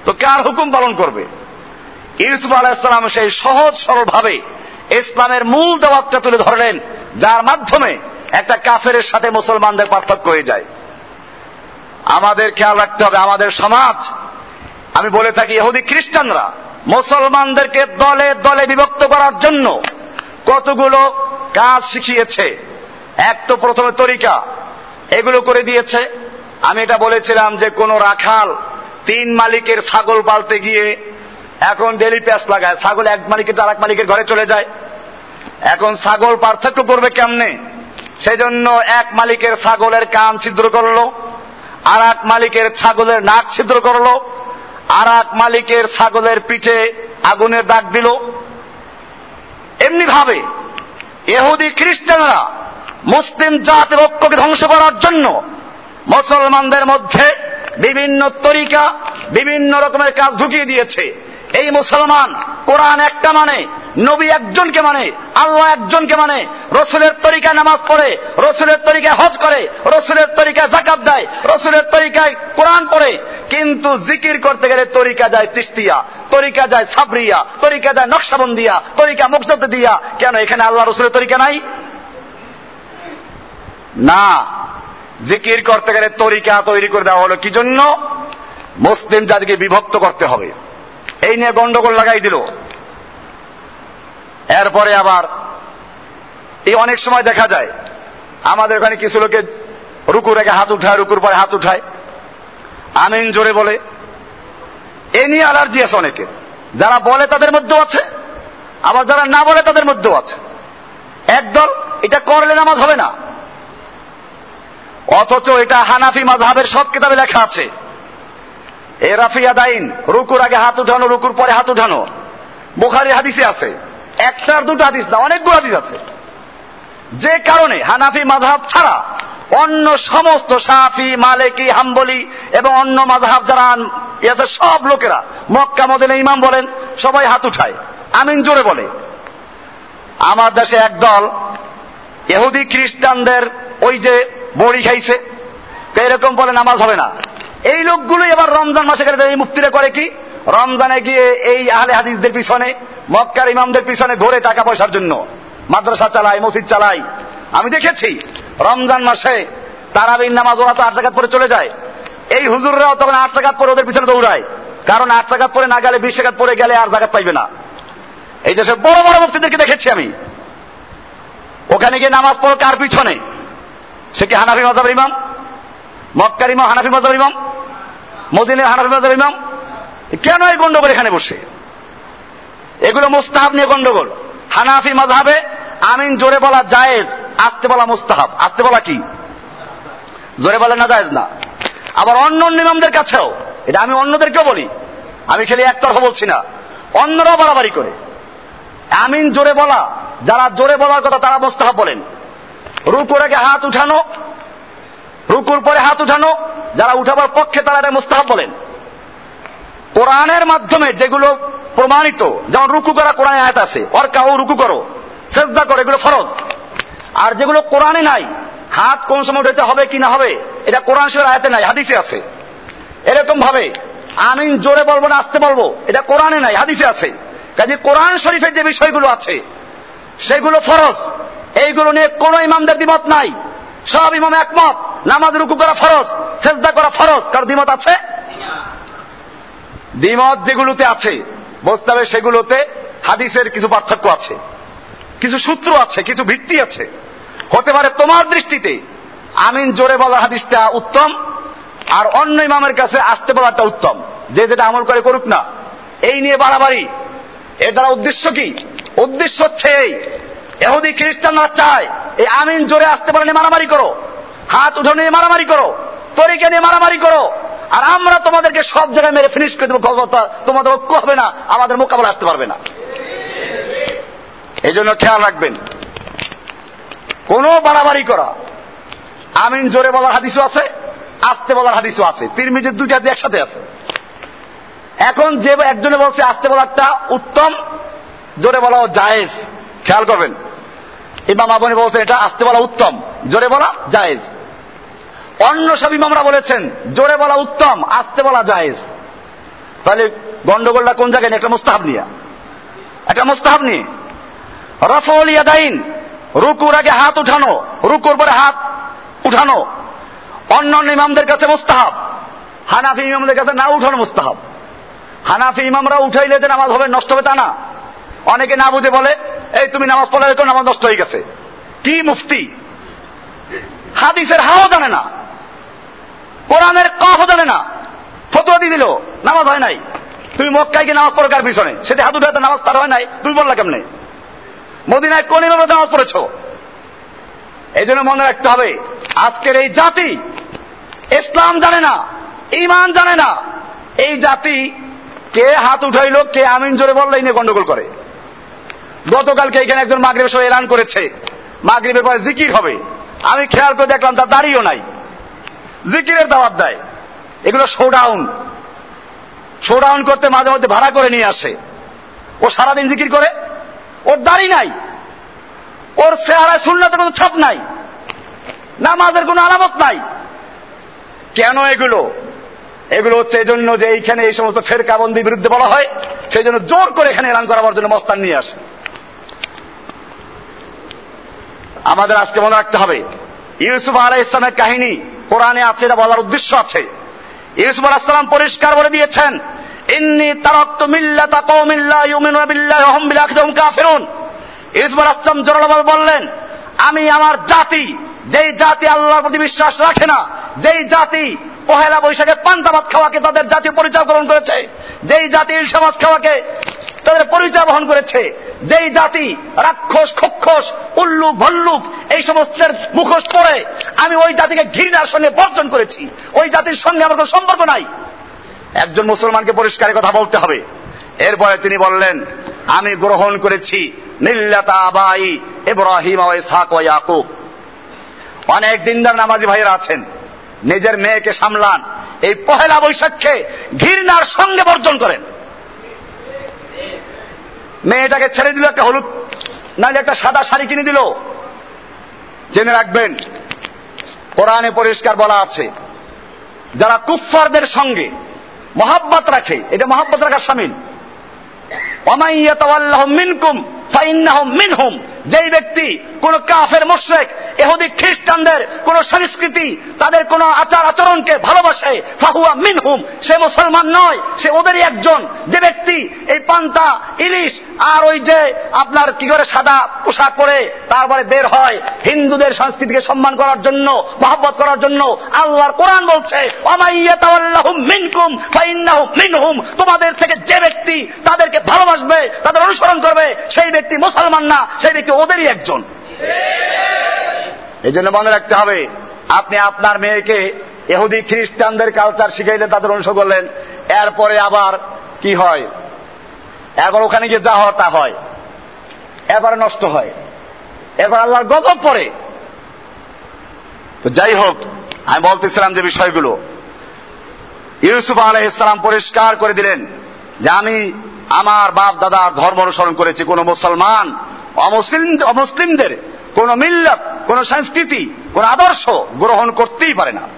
তো কার হুকুম পালন করবে? ইউসুফ আলাইহিস সালাম সেই সহজ সরল ভাবে ইসলামের মূল দাওয়াতটা তুলে ধরলেন, যার মাধ্যমে একটা কাফেরের সাথে মুসলমানদের পার্থক্য হয়ে যায়। আমাদের খেয়াল রাখতে হবে, আমাদের সমাজ, আমি বলে থাকি ইহুদি খ্রিস্টানরা মুসলমানদেরকে দলে দলে বিভক্ত করার জন্য কতগুলো কাজ শিখিয়েছে। এক তো প্রথমে তরিকা, এগুলো করে দিয়েছে। আমি এটা বলেছিলাম যে কোন রাখাল তিন মালিকের ছাগল পালতে গিয়ে এখন ডেলি প্যাস লাগায়, ছাগল এক মালিকের আর এক মালিকের ঘরে চলে যায়। এখন ছাগল পার্থক্য করবে কেমনে? সেই জন্য এক মালিকের ছাগলের কান ছিদ্র করলো, আর এক মালিকের ছাগলের নাক ছিদ্র করলো, আর এক মালিকের ছাগলের পিঠে আগুনের দাগ দিল। এমনি ভাবে ইহুদি খ্রিস্টানরা মুসলিম জাতির ঐক্যকে ধ্বংস করার জন্য মুসলমানদের মধ্যে বিভিন্ন তরিকা, বিভিন্ন রকমের কাজ ঢুকিয়ে দিয়েছে। এই মুসলমান কোরআন একটা মানে, নবী একজনকে মানে, আল্লাহ একজনকে মানে, রসুলের তরিকায় নামাজ পড়ে, রসুলের তরিকায় হজ করে, রসুলের তরিকায় যাকাত দেয়, রসুলের তরিকায় কোরআন পড়ে, কিন্তু জিকির করতে গেলে তরিকা যায় তিস্তিয়া, তরিকা যায় সাবরিয়া, তরিকা যায় নকশবন্দিয়া, তরিকা মুকতাদিয়া। কেন এখানে আল্লাহ রসুলের তরিকা নাই? না, জিকির করতে গেলে তরিকা তৈরি করে দেওয়া হলো কি জন্য? মুসলিম জাতিকে বিভক্ত করতে হবে। এই নিয়ে গন্ডগোল লাগাই দিল। এরপরে আবার এই অনেক সময় দেখা যায় আমাদের ওখানে কিছু লোকে রুকুর আগে হাত উঠায়, রুকুর পরে হাত উঠায়, আমিন জোরে বলে। এ নিয়ে অ্যালার্জি আছে অনেকের, যারা বলে তাদের মধ্যেও আছে, আবার যারা না বলে তাদের মধ্যেও আছে। একদল এটা করলে নামাজ হবে না, অথচ এটা হানাফি মাযহাবের সব কিতাবে লেখা আছে। এ রাফিয়া দাইন, রুকুর আগে হাত উঠানো, রুকুর পরে হাত উঠানো, বুখারীর হাদিসে আছে। একটার দুটো হাদিস না, অনেকগুলো হাদিস আছে। যে কারণে হানাফি মাযহাব ছাড়া অন্য সমস্ত শাফি, মালিকি, হাম্বলি এবং অন্য মাযহাব যারা আছে সব লোকেরা, মক্কা মদিনা ইমাম বলেন, সবাই হাত উঠায়, আমিন জোরে বলে। আমার দেশে একদল ইহুদি খ্রিস্টানদের ওই যে বড়ি খাইছে, এরকম বলে নামাজ হবে না। এই লোকগুলো এবার রমজান মাসে গেলে এই মুফতিরা করে কি, রমজানে গিয়ে এই আহলে হাদিসদের পিছনে, মক্কার ইমামদের পিছনে ঘোরে টাকা পয়সার জন্য, মাদ্রাসা চালায়, মসজিদ চালায়। আমি দেখেছি রমজান মাসে তারাবির নামাজ ওরা তো আট রাকাত পরে চলে যায়, এই হুজুররাও তখন আট রাকাত পরে ওদের পিছনে দৌড়ায়, কারণ আট রাকাত পরে না গেলে বিশ রাকাত পরে গেলে আর জাকাত পাইবে না। এই দেশে বড় বড় মুফতিদেরকে দেখেছি আমি, ওখানে গিয়ে নামাজ পড়ো কার পিছনে? সে কি হানাফি মাযহাবের ইমাম? মক্কার ইমাম হানাফি মাযহাবের ইমাম, মদিনার হানাফি মাযহাবের ইমাম। কেন এই গন্ডগোল এখানে বসে? এগুলো মুস্তাহাব নিয়ে গন্ডগোল। হানাফি মাযহাবে আমিন জোরে বলা জায়েজ, আস্তে বলা মুস্তাহাব। আস্তে বলা কি? জোরে বলা না জায়েজ না। আবার অন্য অন্য ইমামদের কাছেও, এটা আমি অন্যদেরকেও বলি, আমি খালি একতরফা বলছি না, অন্যরাও বাড়াবাড়ি করে। আমিন জোরে বলা, যারা জোরে বলার কথা তারা মুস্তাহাব বলেন। রুকুর আগে হাত উঠানো, রুকুর পরে হাত উঠানো, যারা উঠাবার পক্ষে তারা এটা মুস্তাহাব বলেন। কোরআনের মাধ্যমে যেগুলো প্রমাণিত, যেমন রুকু করা কোরআনে আয়াত আছে, ওয়ারকাউ রুকু করো, সিজদা করো, এগুলো ফরজ। আর যেগুলো কোরআনে নাই, হাত কোন সময় উঠাতে হবে কি না হবে, এটা কোরআন শরীফের আয়াতে নাই, হাদিসে আছে। এরকম ভাবে আমিন জোরে বলবো না আস্তে বলবো, এটা কোরআনে নাই, হাদিসে আছে। কাজে কোরআন শরীফের যে বিষয়গুলো আছে সেগুলো ফরজ, এইগুলো নিয়ে কোন ইমামদের দ্বিমত নাই, সব ইমাম একমত। নামাজ রুকু করা ফরজ, সিজদা করা ফরজ, কার দ্বিমত আছে? দ্বিমত যেগুলোতে আছে বুঝতে হবে সেগুলোতে হাদিসের কিছু পার্থক্য আছে, কিছু সূত্র আছে, কিছু ভিত্তি আছে। হতে পারে তোমার দৃষ্টিতে আমিন জোরে বলার হাদিসটা উত্তম, আর অন্য ইমামের কাছে আস্তে বলাটা উত্তম। যে যেটা আমল করে করুক না, এই নিয়ে বাড়াবাড়ি। এর দ্বারা উদ্দেশ্য কি? উদ্দেশ্য হচ্ছে এই, ইহুদি খ্রিস্টানরা চায় এই আমিন জোরে আসতে বলে নিয়ে মারামারি করো, হাত উঠো নিয়ে মারামারি করো, তরিকা নিয়ে মারামারি করো, আর আমরা তোমাদেরকে সব জায়গায় মেরে ফিনিশ করে দেবো, তোমাদের ঐক্য হবে না, আমাদের মোকাবেলা আসতে পারবে না। এই জন্য খেয়াল রাখবেন, কোন বাড়াবাড়ি করা, আমিন জোরে বলার হাদিসও আছে, আস্তে বলার হাদিসও আছে, তিরমিজির দুইটা হাদিস একসাথে আছে। এখন যে একজনে বলছে আস্তে বলারটা উত্তম, জোরে বলাও জায়েজ, খেয়াল করবেন। ইমাম আবনী বলছেন এটা আস্তে বলা উত্তম, জোরে বলা জায়েজ। অন্য সব ইমামরা বলেছেন জোরে বলা উত্তম, আস্তে বলা জায়েজ। তাহলে গন্ডগোলটা কোন জায়গায়? একটা মুস্তাহাব নিয়ে, একটা মুস্তাহাব নিয়ে রাফউল ইয়াদাইন, রুকুর আগে হাত উঠানো, রুকুর পরে হাত উঠানো অন্যান্য ইমামদের কাছে মুস্তাহাব, হানাফি ইমামদের কাছে না উঠানো মুস্তাহাব। হানাফি ইমামরা উঠাইলে যে নামাজ হবে নষ্ট হবে তা না। অনেকে না বুঝে বলে এই তুমি নামাজ পড়লে তো নামাজ নষ্ট হয়ে গেছে। কি মুফতি, হাদিসের হাও জানে না, কোরআনের কফও জানে না, ফতোয়া দিয়ে দিল নামাজ হয় নাই। তুমি মক্কায় গিয়ে নামাজ পড়ো কার পিছনে? সেটা হাত উঠাতে নামাজ তার হয় নাই, তুমি বললা কেমনে? মদিনায় কোন ইমামরা নামাজ পড়েছ? এই জন্য মনে রাখতে হবে, আজকের এই জাতি ইসলাম জানে না, ঈমান জানে না। এই জাতি কে হাত উঠাইলো, কে আমিন জোরে বললো, এই নিয়ে গন্ডগোল করে। গতকালকে এখানে একজন মাগরিবের সময় এলান করেছে মাগরিবের পরে জিকির হবে। আমি খেয়াল করে দেখলাম তার দাড়িও নাই, জিকিরের দাওয়াত দেয়। এগুলো শোডাউন, শোডাউন করতে মাঝে মধ্যে ভাড়া করে নিয়ে আসে। ও সারাদিন জিকির করে, ওর দাড়ি নাই, ওর চেহারায় সুন্নাতের কোনো ছাপ নাই, নামাজের কোনো আলামত নাই। কেন এগুলো? এগুলো হচ্ছে এই জন্য যে এইখানে এই সমস্ত ফেরকাবন্দির বিরুদ্ধে বলা হয়, সেই জন্য জোর করে এখানে এলান করাবার জন্য মস্তান নিয়ে আসে। আমাদের আজকে মনে রাখতে হবে, ইউসুফ আলাইহিস সালামের কাহিনী কোরআনে আছে, এটা বলার উদ্দেশ্য আছে। ইউসুফ আলাইহিস সালাম পরিষ্কার বলে দিয়েছেন, ইন্নী তারাকতু মিল্লাতা কওমিন লা ইউমিনুনা বিল্লাহি ওয়া হুম বিল আখিরাতি হুম কাফিরুন। ইউসুফ আলাইহিস সালাম জোরালোভাবে বললেন, আমি আমার জাতি, যেই জাতি আল্লাহর প্রতি বিশ্বাস রাখে না, যেই জাতি পহেলা বৈশাখে পান্তা ভাত খাওয়াকে তাদের জাতীয় পরিচয় গ্রহণ করেছে, যেই জাতি ইলশা মাছ খাওয়াকে তাদের পরিচয় বহন করেছে, যেই জাতি রাক্ষস খক্ষস উল্লুক ভল্লুক এই সমস্তের মুখোশ পরে, আমি ওই জাতিকে ঘৃণার সঙ্গে বর্জন করেছি। ওই জাতির সঙ্গে আমার কোনো সম্পর্ক নাই। একজন মুসলমানকে পরিষ্কার কথা বলতে হবে। এরপরে তিনি বললেন, আমি গ্রহণ করেছি মিল্লাতা আবাই ইব্রাহিম ওয়া ইসহাক ওয়া ইয়াকুব। অনেক দিনদার নামাজি ভাইয়েরা আছেন, নিজের মেয়েকে সামলান, এই পহেলা বৈশাখকে ঘৃণার সঙ্গে বর্জন করেন। মেয়েটাকে ছেড়ে দিল, একটা হলুদ নাহলে একটা সাদা শাড়ি কিনে দিল। জেনে রাখবেন, কোরআনে পরিষ্কার বলা আছে, যারা কুফফারদের সঙ্গে মহাব্বত রাখে, এটা মহাব্বত রাখার শামিল। ওয়ামান ইয়াতাওয়াল্লাহুম মিনকুম ফাইন্নাহুম মিনহুম। যেই ব্যক্তি কোন কাফের মুশরিক ইহুদি খ্রিস্টানদের কোন সংস্কৃতি, তাদের কোন আচার আচরণকে ভালোবাসে, ফাহুয়া মিনহুম, সে মুসলমান নয়, সে ওদেরই একজন। যে ব্যক্তি এই পান্তা ইলিশ আর ওই যে আপনার কি করে সাদা পোশাক পরে তারপরে বের হয় হিন্দুদের সংস্কৃতিকে সম্মান করার জন্য, মহব্বত করার জন্য, আল্লাহর কোরআন বলছে ওয়ামান ইয়াতাওয়াল্লাহুম মিনকুম ফাইন্নাহুম মিনহুম। তোমাদের থেকে যে ব্যক্তি তাদেরকে ভালোবাসবে, তাদের অনুসরণ করবে, সেই ব্যক্তি মুসলমান না, সেই ব্যক্তি ওদেরই একজন। এই জন্য মনে রাখতে হবে, আপনি আপনার মেয়েকে ইহুদি খ্রিস্টানদের কালচার শিখাইলে তাদের অনুসরণ করলেন, এরপরে আবার কি হয়, এবার ওখানে গিয়ে যা হয় তা হয়, এবার নষ্ট হয়, এবার আল্লাহর গজব পড়ে। তো যাই হোক, আমি বলতেছিলাম যে বিষয়গুলো ইউসুফ আলাইহিস সালাম পরিষ্কার করে দিলেন যে আমি আমার বাপ দাদার ধর্ম অনুসরণ করেছি। কোন মুসলমান অমুসলিম অমুসলিমদের কোন মিল্লাত, কোন সংস্কৃতি, কোন আদর্শ গ্রহণ করতেই পারে না।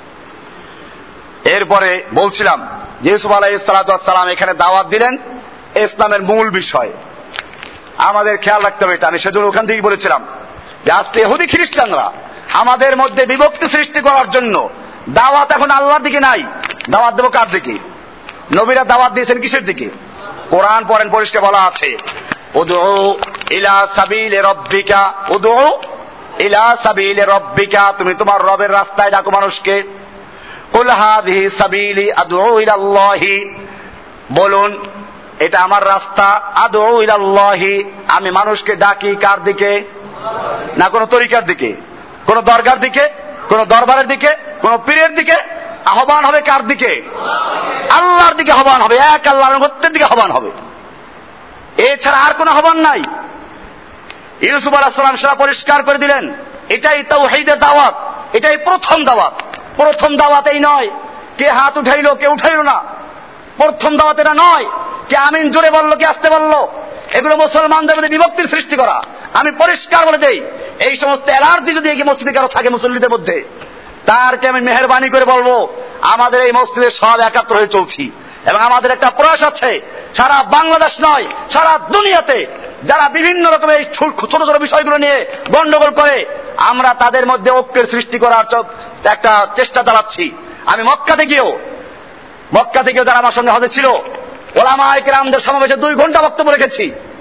এরপরে বলছিলাম যে ইউসুফ আলাইহিস সালাম এখানে দাওয়াত দিলেন ইসলামের মূল বিষয়। আমাদের খেয়াল রাখতে হবে এটা। আমি সেজন্য ওখান থেকেই বলেছিলাম যে আজকে ইহুদি খ্রিস্টানরা আমাদের মধ্যে বিভক্তি সৃষ্টি করার জন্য দাওয়াত এখন আল্লাহর দিকে নাই, দাওয়াত দেবো কার দিকে? নবীরা দাওয়াত দিয়েছেন কিসের দিকে? কোরআন পড়েন, পরিষ্কার বলা আছে, উদউ ইলা সাবিলি রাব্বিকা, উদউ ইলা সাবিলি রাব্বিকা, তুমি তোমার রবের রাস্তায় ডাকো মানুষকে। কুল হাযিহি সাবিলি আদউ ইলাল্লাহি, বলুন এটা আমার রাস্তা, আদউ ইলাল্লাহি, আমি মানুষকে ডাকি কার দিকে? না কোন তরিকার দিকে, কোন দরগার দিকে, কোন দরবারের দিকে, কোন পীরের দিকে। আহ্বান হবে কার দিকে? আল্লাহর দিকে আহ্বান হবে, এক আল্লাহর মধ্যের দিকে আহ্বান হবে, এছাড়া আর কোন আহ্বান নাই। ইউসুফ আলাইহিস সালাম সেটা পরিষ্কার করে দিলেন, এটাই তাওহীদের দাওয়াত, এটাই প্রথম দাওয়াত। প্রথম দাওয়াত এই নয় কে হাত উঠাইলো কে উঠাইলো না, প্রথম দাওয়াত এটা নয় কে আমিন জোরে বললো কে আসতে বললো, এগুলো মুসলমানদের মধ্যে বিভক্তির সৃষ্টি করা। আমি পরিষ্কার বলে দেই, এই সমস্ত অ্যালার্জি যদি এই মসজিদে কারো থাকে মুসল্লিদের মধ্যে, তারকে আমি মেহেরবানি করে বলবো আমাদের এই মসজিদে সব একাত্র হয়ে চলছি, এবং আমাদের একটা প্রয়াস আছে, সারা বাংলাদেশ নয় সারা দুনিয়াতে যারা বিভিন্ন রকমের ছোট ছোট বিষয়গুলো নিয়ে গন্ডগোল করে, আমরা তাদের মধ্যে ঐক্যের সৃষ্টি করার একটা চেষ্টা চালাচ্ছি। আমি মক্কাতে গিয়েও মক্কা থেকেও যারা আমার সঙ্গে হজে ছিল, ওলামায়ে কেরামদের সমাবেশে দুই ঘন্টা বক্তব্য রেখেছি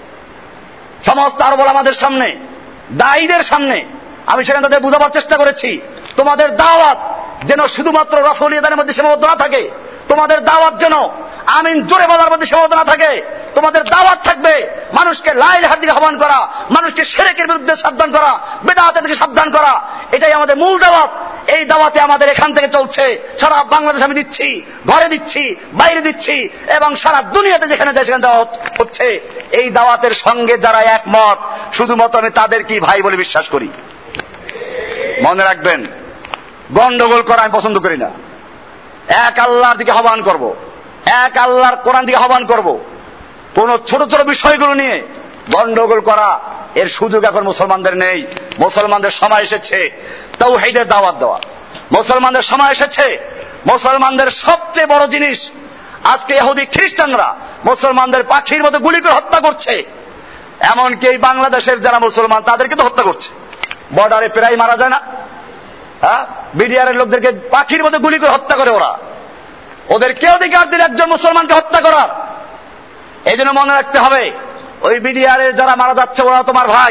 সমস্ত আরব ওলামাদের সামনে, দায়ীদের সামনে। আমি সেখানে তাদের বোঝাবার চেষ্টা করেছি, তোমাদের দাওয়াত যেন শুধুমাত্র রফউল ইয়াদানের মধ্যে সীমাবদ্ধ না থাকে, তোমাদের দাওয়াত যেন আমিন জোরে বলার মধ্যে সীমাবদ্ধ না থাকে, তোমাদের দাওয়াত থাকবে মানুষকে লা ইলাহার দিকে আহ্বান করা, মানুষকে শিরকের বিরুদ্ধে সাবধান করা, বিদআতের থেকে সাবধান করা। এটাই আমাদের মূল দাওয়াত। এই দাওয়াতে আমাদের এখান থেকে চলছে, সারা বাংলাদেশ আমি দিচ্ছি, ঘরে দিচ্ছি, বাইরে দিচ্ছি, এবং সারা দুনিয়াতে যেখানে যায় সেখানে দাওয়াত হচ্ছে। এই দাওয়াতের সঙ্গে যারা একমত, শুধুমাত্র আমি তাদেরকেই ভাই বলে বিশ্বাস করি। মনে রাখবেন, গন্ডগোল করা আমি পছন্দ করি না। এক আল্লাহর দিকে আহ্বান করব, এক আল্লাহর কোরআন দিকে আহ্বান করব। কোন ছোট ছোট বিষয়গুলো নিয়ে গন্ডগোল করা এর সুযোগ এখন মুসলমানদের নেই। মুসলমানদের সময় এসেছে তাওহীদের দাওয়াত দেওয়া। মুসলমানদের সময় এসেছে, মুসলমানদের সবচেয়ে বড় জিনিস আজকে ইহুদি খ্রিস্টানরা মুসলমানদের পাখির মতো গুলি করে হত্যা করছে। এমনকি এই বাংলাদেশের যারা মুসলমান তাদেরকে তো হত্যা করছে, বর্ডারে প্রায় মারা যায় না? হ্যাঁ, বিডিআরের লোকদেরকে পাখির মতো গুলি করে হত্যা করে ওরা। ওদের কে অধিকার দিল একজন মুসলমানকে হত্যা করার? এই জন্য মনে রাখতে হবে, ওই বিডিআরের যারা মারা যাচ্ছে ওরা তোমার ভাই,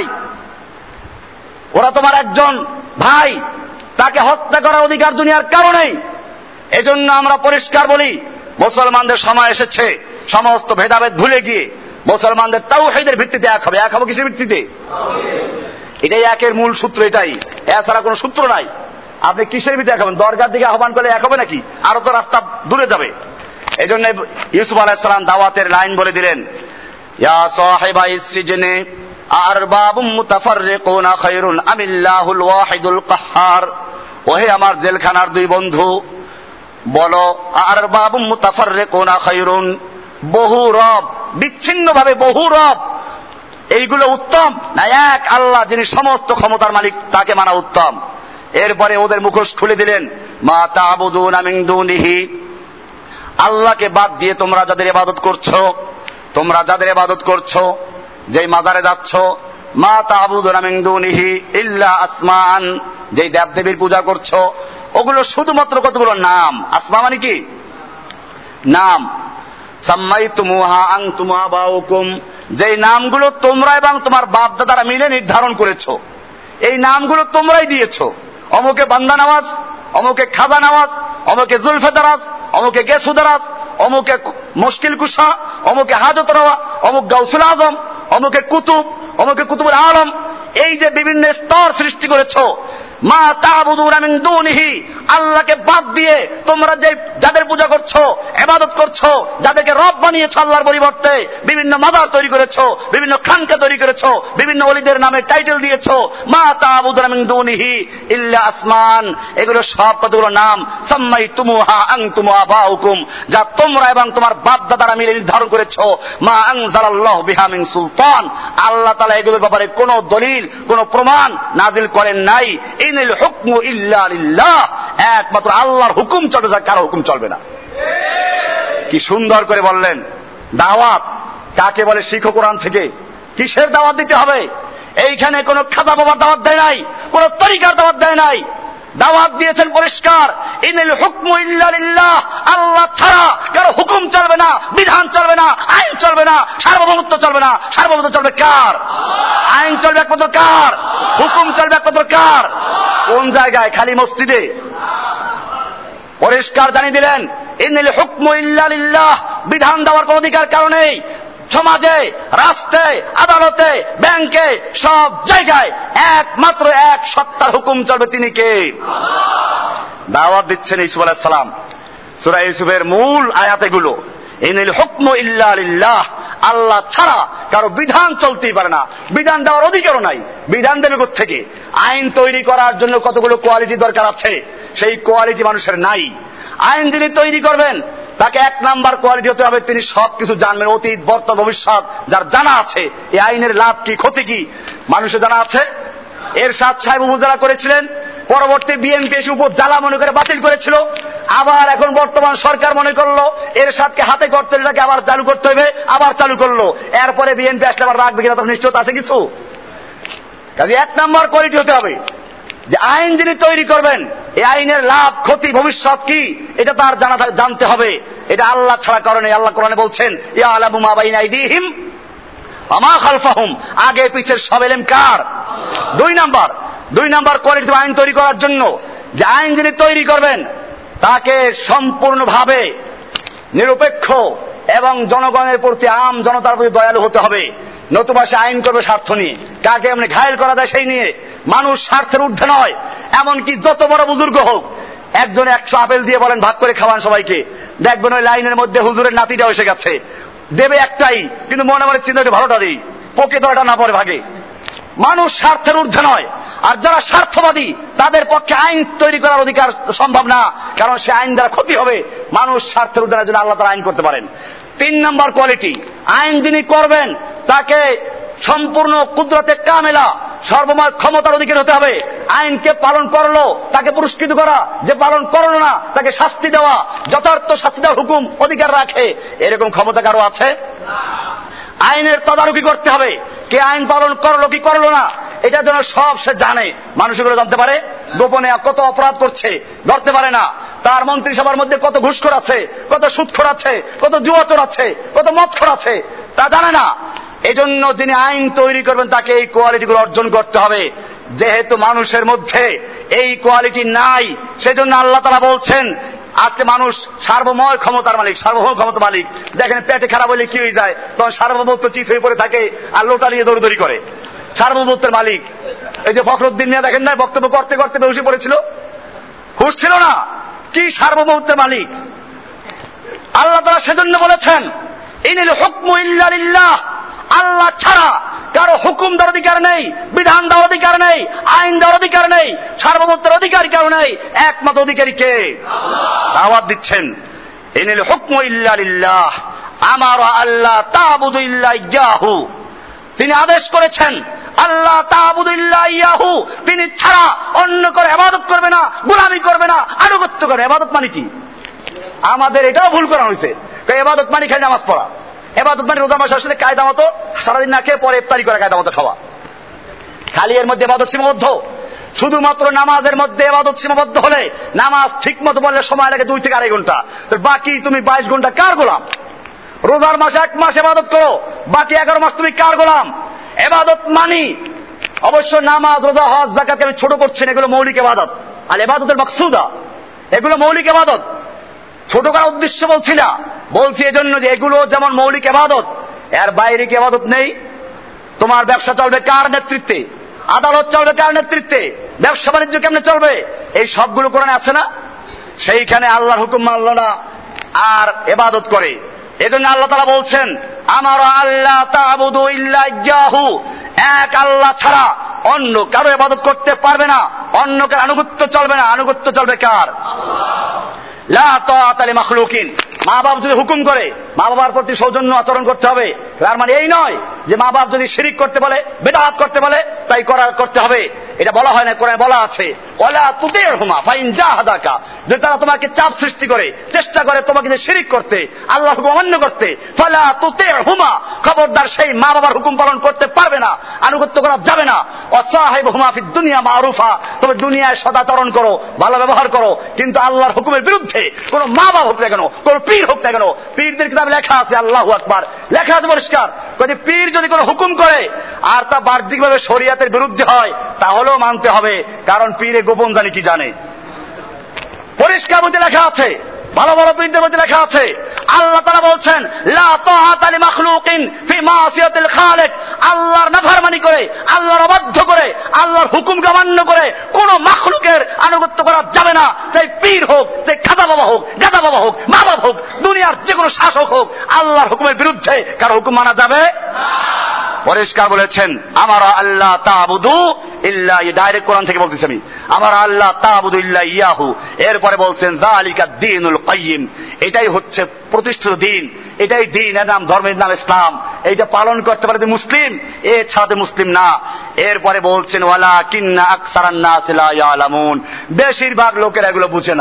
ওরা তোমার একজন ভাই, তাকে হত্যা করার অধিকার দুনিয়ার কারণেই। এজন্য আমরা পরিষ্কার বলি, মুসলমানদের সময় এসেছে সমস্ত ভেদাভেদ ভুলে গিয়ে মুসলমানদের তাওহীদের ভিত্তিতে এক হবে। এক হবে কিসের ভিত্তিতে? এটাই একের মূল সূত্র, এটাই, এছাড়া কোনো সূত্র নাই। আপনি কিসের ভিত্তিতে এক হবেন? দরগার দিকে আহ্বান করলে এক হবে নাকি? আরো তো রাস্তা দূরে যাবে। এই জন্য ইউসুফ আলাইহিস সালাম দাওয়াতের লাইন বলে দিলেন, ইয়া সাহিবাইস সিজনে আরবাবুম মুতাফাররিকুনা খায়রুন আমিল্লাহুল ওয়াহিদুল কাহ্হার। ওহে আমার জেলখানার দুই বন্ধু, বলো আরবাবুম মুতাফাররিকুনা খায়রুন, বহু রব, বিচ্ছিন্নভাবে বহু রব, এইগুলো উত্তম না এক আল্লাহ যিনি সমস্ত ক্ষমতার মালিক, তাকে মানা উত্তম। এরপরে ওদের মুখোশ খুলে দিলেন, মা তা'বুদুনা মিন দুনিহি, আল্লাহকে বাদ দিয়ে তোমরা যাদের ইবাদত করছো, তোমরা যাদের ইবাদত করছো, যেই মাজারে যাচ্ছ, মা তা'বুদুনা মিন দুনিহি ইল্লা আসমান, যেই দেবদেবীর পূজা করছো, ওগুলো শুধুমাত্র কতগুলো নাম। আসমা মানে কি? নাম। সাম্মাইতুমুহা আনতুম ওয়া আবাউকুম, যেই নামগুলো তোমরা এবং তোমার বাপ দাদারা মিলে নির্ধারণ করেছো, এই নামগুলো তোমরাই দিয়েছো। অমুকে বান্দা নামাজ, অমুকে খাজা নামাজ, অমুকে জুলফে দারাজ, অমুকে গেসু দারাজ, অমুকে মুশকিল কুশা, অমুকে হাজত রওয়া, অমুক গাউসুল আজম, অমুকে কুতুব, অমুকে কুতুবুল আলম। এই যে বিভিন্ন স্তর সৃষ্টি করেছো, মা তা'বুদুনা মিন দুনিহি, আল্লাহকে বাদ দিয়ে তোমরা যে যাদের পূজা করছো, ইবাদত করছো, যাদেরকে রব বানিয়েছো আল্লাহর পরিবর্তে, বিভিন্ন মাজার তৈরি করেছো, বিভিন্ন খানকা তৈরি করেছো, বিভিন্ন ওলিদের নামে টাইটেল দিয়েছো, মা তা'বুদুনা মিন দুনিহি ইল্লা আসমান, এগুলো সব কতগুলো নাম। সাম্মাইতুমুহা আনতুম ওয়া আবাউকুম, যা তোমরা এবং তোমার বাপ দাদারা মিলে নির্ধারণ করেছো। মা আনজালাল্লাহু বিহা মিন সুলতান, আল্লাহ তাআলা এগুলোর ব্যাপারে কোনো দলিল, কোনো প্রমাণ নাজিল করেন নাই। ইনিল হুকমু ইল্লা লিল্লাহ, একমাত্র আল্লাহর হুকুম চলবে, যা কারো হুকুম চলবে না। কি সুন্দর করে বললেন। দাওয়াত কাকে বলে? শিখো কোরআন থেকে। কিসের দাওয়াত দিতে হবে? এইখানে কোন খাজা বাবার দাওয়াত দেয় নাই, কোন তরিকার দাওয়াত দেয় নাই। দাওয়াত দিয়েছেন পরিষ্কার, ইনিল হুকমু ইল্লা লিল্লাহ, আল্লাহ ছাড়া কারো হুকুম চলবে না, বিধান চলবে না, আইন চলবে না, সার্বভৌমত্ব চলবে না। সার্বভৌমত্ব চলবে কার? আইন চলবে একমাত্র কার? হুকুম চলবে একমাত্র কার? কোন জায়গায়? খালি মসজিদে? পরিষ্কার জানিয়ে দিলেন, ইনিল হুকমু ইল্লা লিল্লাহ, বিধান দেওয়ার কোন অধিকার কারো নেই। সমাজে, রাষ্ট্রে, আদালতে, ব্যাংকে, সব জায়গায় একমাত্র এক সত্তার হুকুম চলবে। তিনি কে? দাওয়াত দিচ্ছেন ইউসুফ আলাইহিস সালাম। সূরা ইউসুফের মূল আয়াত এগুলো, ইনিল হুকমু ইল্লা লিল্লাহ, আল্লাহ ছাড়া কারো বিধান চলতেই পারে না, বিধান দেওয়ার অধিকারও নাই। বিধান দেবে কোত্থেকে? আইন তৈরি করার জন্য কতগুলো কোয়ালিটি দরকার আছে, সেই কোয়ালিটি মানুষের নাই। আইন যিনি তৈরি করবেন তাকে এক নাম্বার কোয়ালিটি হতে হবে, তিনি সবকিছু জানবেন, অতীত বর্তমান ভবিষ্যৎ যার জানা আছে। এই আইনের লাভ কি ক্ষতি কি মানুষের জানা আছে। এরশাদ সাহেব উপজেলা করেছিলেন, পরবর্তী বিএনপি এসে উপর জ্বালা মনে করে বাতিল করেছিল। আবার এখন বর্তমান সরকার মনে করলো এর সাথে হাতে করতে এটাকে আবার চালু করতে হবে, আবার চালু করলো। এরপরে বিএনপি আসলে আবার রাখবে কিনা তার নিশ্চয়তা আছে কিছু? কাজে এক নম্বর কোয়ালিটি হতে হবে যে আইন যিনি তৈরি করবেন এই আইনের লাভ ক্ষতি ভবিষ্যৎ কি এটা তার জানা জানতে হবে। এটা আল্লাহ ছাড়া কারণে আল্লাহ কোরআনে বলছেন ইয়ালামু মা বাইনা আইদিহিম ওয়া মা খালফাহুম, আগে পিছের সব ইলম কার? দুই নাম্বার দুই নাম্বার কোয়ালিটি আইন তৈরি করার জন্য যে আইন যিনি তৈরি করবেন তাকে সম্পূর্ণভাবে নিরপেক্ষ এবং জনগণের প্রতি আম জনতার প্রতি দয়ালু হতে হবে। নতুবা সে আইন করবে স্বার্থ নিয়ে, কাকে এমনি ঘায়েল করা যায় সেই নিয়ে। মানুষ স্বার্থের ঊর্ধ্বে নয়। এমনকি যত বড় বুজুর্গ হোক, একজনে একশো আপেল দিয়ে বলেন ভাগ করে খাওয়ান সবাইকে, দেখবেন ওই লাইনের মধ্যে হুজুরের নাতিটা এসে গেছে, দেবে একটাই, কিন্তু মনে মনে চিন্তা ভালোটা দিই, পোকে তোলাটা না পড়ে ভাগে। মানুষ স্বার্থের ঊর্ধ্বে নয়। আর যারা স্বার্থবাদী তাদের পক্ষে আইন তৈরি করার অধিকার সম্ভব না, কারণ সে আইন দ্বারা ক্ষতি হবে। মানুষ স্বার্থের ঊর্ধ্বে জন্য আল্লাহ তাআলা আইন করতে পারেন। তিন নম্বর কোয়ালিটি, আইন যিনি করবেন তাকে সম্পূর্ণ কুদরতে কামেলা সর্বময় ক্ষমতার অধিকার হতে হবে। আইনকে পালন করলো তাকে পুরস্কৃত করা, যে পালন করলো না তাকে শাস্তি দেওয়া, যথার্থ শাস্তি দেওয়ার হুকুম অধিকার রাখে, এরকম ক্ষমতা কারো আছে? আইনের তদারকি করতে হবে, কে আইন পালন করলো কি করলো না এটা যেন সব সে জানে, মানুষ এগুলো জানতে পারে। গোপনে কত অপরাধ করছে ধরতে পারে না, তার মন্ত্রিসভার মধ্যে কত ঘুষখোর আছে, কত সুদখোর আছে, কত জুয়াচোর আছে, কত মদখোর আছে, তা জানে না। এজন্য যিনি আইন তৈরি করবেন তাকে এই কোয়ালিটিগুলো অর্জন করতে হবে। যেহেতু মানুষের মধ্যে এই কোয়ালিটি নাই, সেজন্য আল্লাহ তাআলা বলছেন আজকে মানুষ সার্বময় ক্ষমতার মালিক, সার্বভৌম ক্ষমতার মালিক। দেখেন পেটে খারাপ হলে কি হয়ে যায়, তখন সার্বভৌমত্ব চিত হয়ে পড়ে থাকে আর লোটা নিয়ে দৌড়দৌড়ি করে। সার্বভৌমত্বের মালিক এই যে ফখরুদ্দিন মিয়া দেখেন না, বক্তব্য করতে করতে বেহুশি পড়েছিল, হুঁশ ছিল না, কি সার্বভৌমত্বের মালিক। আল্লাহ তাআলা সেজন্য বলেছেন ইনিল হুকমু ইল্লা লিল্লাহ, আল্লাহ ছাড়া কারো হুকুম দেওয়ার অধিকার নেই, বিধান দেওয়ার অধিকার নেই, আইন দেওয়ার অধিকার নেই, সার্বভৌমত্বের অধিকার কারো নেই, একমাত্র অধিকারী কে? দাওয়াত দিচ্ছেন ইনিল হুকমু ইল্লা লিল্লাহ আমারা আল্লাহ তা'বুদু ইল্লা ইয়াহু, তিনি আদেশ করেছেন আল্লাহ তা'বুদু ইল্লা ইয়াহু, তিনি ছাড়া অন্য করে ইবাদত করবে না, গোলামি করবে না, আনুগত্য করবে। ইবাদত মানে কি? আমাদের এটাও ভুল করা হয়েছে, ইবাদত মানে খালি নামাজ পড়া, ইবাদত মানে রোজা মাস আসলে কায়দা মতো সারাদিন না খেয়ে পরে ইফতারি করে কায়দা মতো খাওয়া, খালি এর মধ্যে ইবাদত সীমাবদ্ধ। শুধুমাত্র নামাজের মধ্যে ইবাদত সীমাবদ্ধ হলে, নামাজ ঠিক মতো বললে সময় লাগে দুই থেকে আড়াই ঘন্টা, বাকি তুমি বাইশ ঘন্টা কার গোলাম? রোজার মাসে এক মাস ইবাদত করো, বাকি এগারো মাস তুমি কার গোলাম? ইবাদত মানি অবশ্য নামাজ, রোজা, হজ, যাকাত আমি ছোট করছি না, এগুলো মৌলিক ইবাদত। আর ইবাদতের মাকসুদা, এগুলো মৌলিক ইবাদত, ছোট করার উদ্দেশ্য বলছি না, বলছি এজন্য যে এগুলো যেমন মৌলিক ইবাদত, এর বাইরে কি ইবাদত নেই? তোমার ব্যবসা চলবে কার নেতৃত্বে? আদালত চলবে কার নেতৃত্বে? ব্যবসা বাণিজ্য কেমনে চলবে? এই সবগুলো কোরআনে আছে না? সেইখানে আল্লাহর হুকুম মানল না আর ইবাদত করে। এজন্য আল্লাহ তাআলা বলছেন আমারা আল্লাহ তা'বুদু ইল্লা ইয়াহু, এক আল্লাহ ছাড়া অন্য কারো ইবাদত করতে পারবে না, অন্য কারো আনুগত্য চলবে না। আনুগত্য চলবে কার? লা তাআতা লি মাখলুকিন, মা বাপ যদি হুকুম করে মা বাবার প্রতি সৌজন্য আচরণ করতে হবে। তার মানে এই নয় যে মা বাপ যদি শিরিক করতে বলে, বিদআত করতে বলে তাই করা করতে হবে, এটা বলা হয় না। কোরআনে বলা আছে ওয়ালা তুতি'হুমা ফাইন জাহাদাকা, যদি তারা তোমাকে চাপ সৃষ্টি করে, চেষ্টা করে তোমাকে যে শিরিক করতে, আল্লাহর হুকুম অমান্য করতে, ফালা তুতি'হুমা, খবরদার সেই মা বাবার হুকুম পালন করতে পারবে না, আনুগত্য করা যাবে না। ওয়াসাহিবহুমা ফিদ দুনিয়া মারুফা, তবে দুনিয়ায় সদাচরণ করো, ভালো ব্যবহার করো, কিন্তু আল্লাহর হুকুমের বিরুদ্ধে কোন মা বাপ হোক না কেন, কোন পীর হোক না কেন, পীরদের কিতাবে লেখা আছে, আল্লাহু আকবার লেখা আছে পরিষ্কার, যদি পীর যদি কোনো হুকুম করে আর তা বাহ্যিকভাবে শরিয়াতের বিরুদ্ধে হয় তাহলেও মানতে হবে, কারণ পীরে গোপন জানি কি জানে। পরিষ্কার মধ্যে লেখা আছে, ভালো ভালো পীরদের মধ্যে লেখা আছে, আল্লাহ তাআলা বলছেন লা তাআতা লি মাখলুকিন ফি মাসিয়াতিল খালিক, আল্লাহর নাফরমানি করে, আল্লাহর অবাধ্য করে, আল্লাহর হুকুমকে অমান্য করে কোন মাখলুকের আনুগত্য করা যাবে না। চাই পীর হোক, চাই খাদা বাবা হোক, গাদা বাবা হোক, মা বাবা হোক, দুনিয়ার যে কোনো শাসক হোক, আল্লাহর হুকুমের বিরুদ্ধে কারো হুকুম মানা যাবে না। পরিষ্কার বলেছেন আমারা আল্লাহ তা'বুদু ইল্লা, ডাইরেক্ট কোরআন থেকে বলতেছি আমি, আমারা আল্লাহ তা'বুদু ইল্লা ইয়াহু। এরপরে বলছেন যালিকা দ্বীনুল কাইয়িম, এটাই হচ্ছে প্রতিষ্ঠিত দিন, এটাই দিন, এর নাম ধর্মের নাম ইসলাম, এইটা পালন করতে পারে মুসলিম, এ ছাড়া মুসলিম না। এরপরে বলছেন ওয়ালাকিন্না আকসারান নাস লা ইয়ালামুন, বেশিরভাগ লোকেরা এগুলো বুঝে না।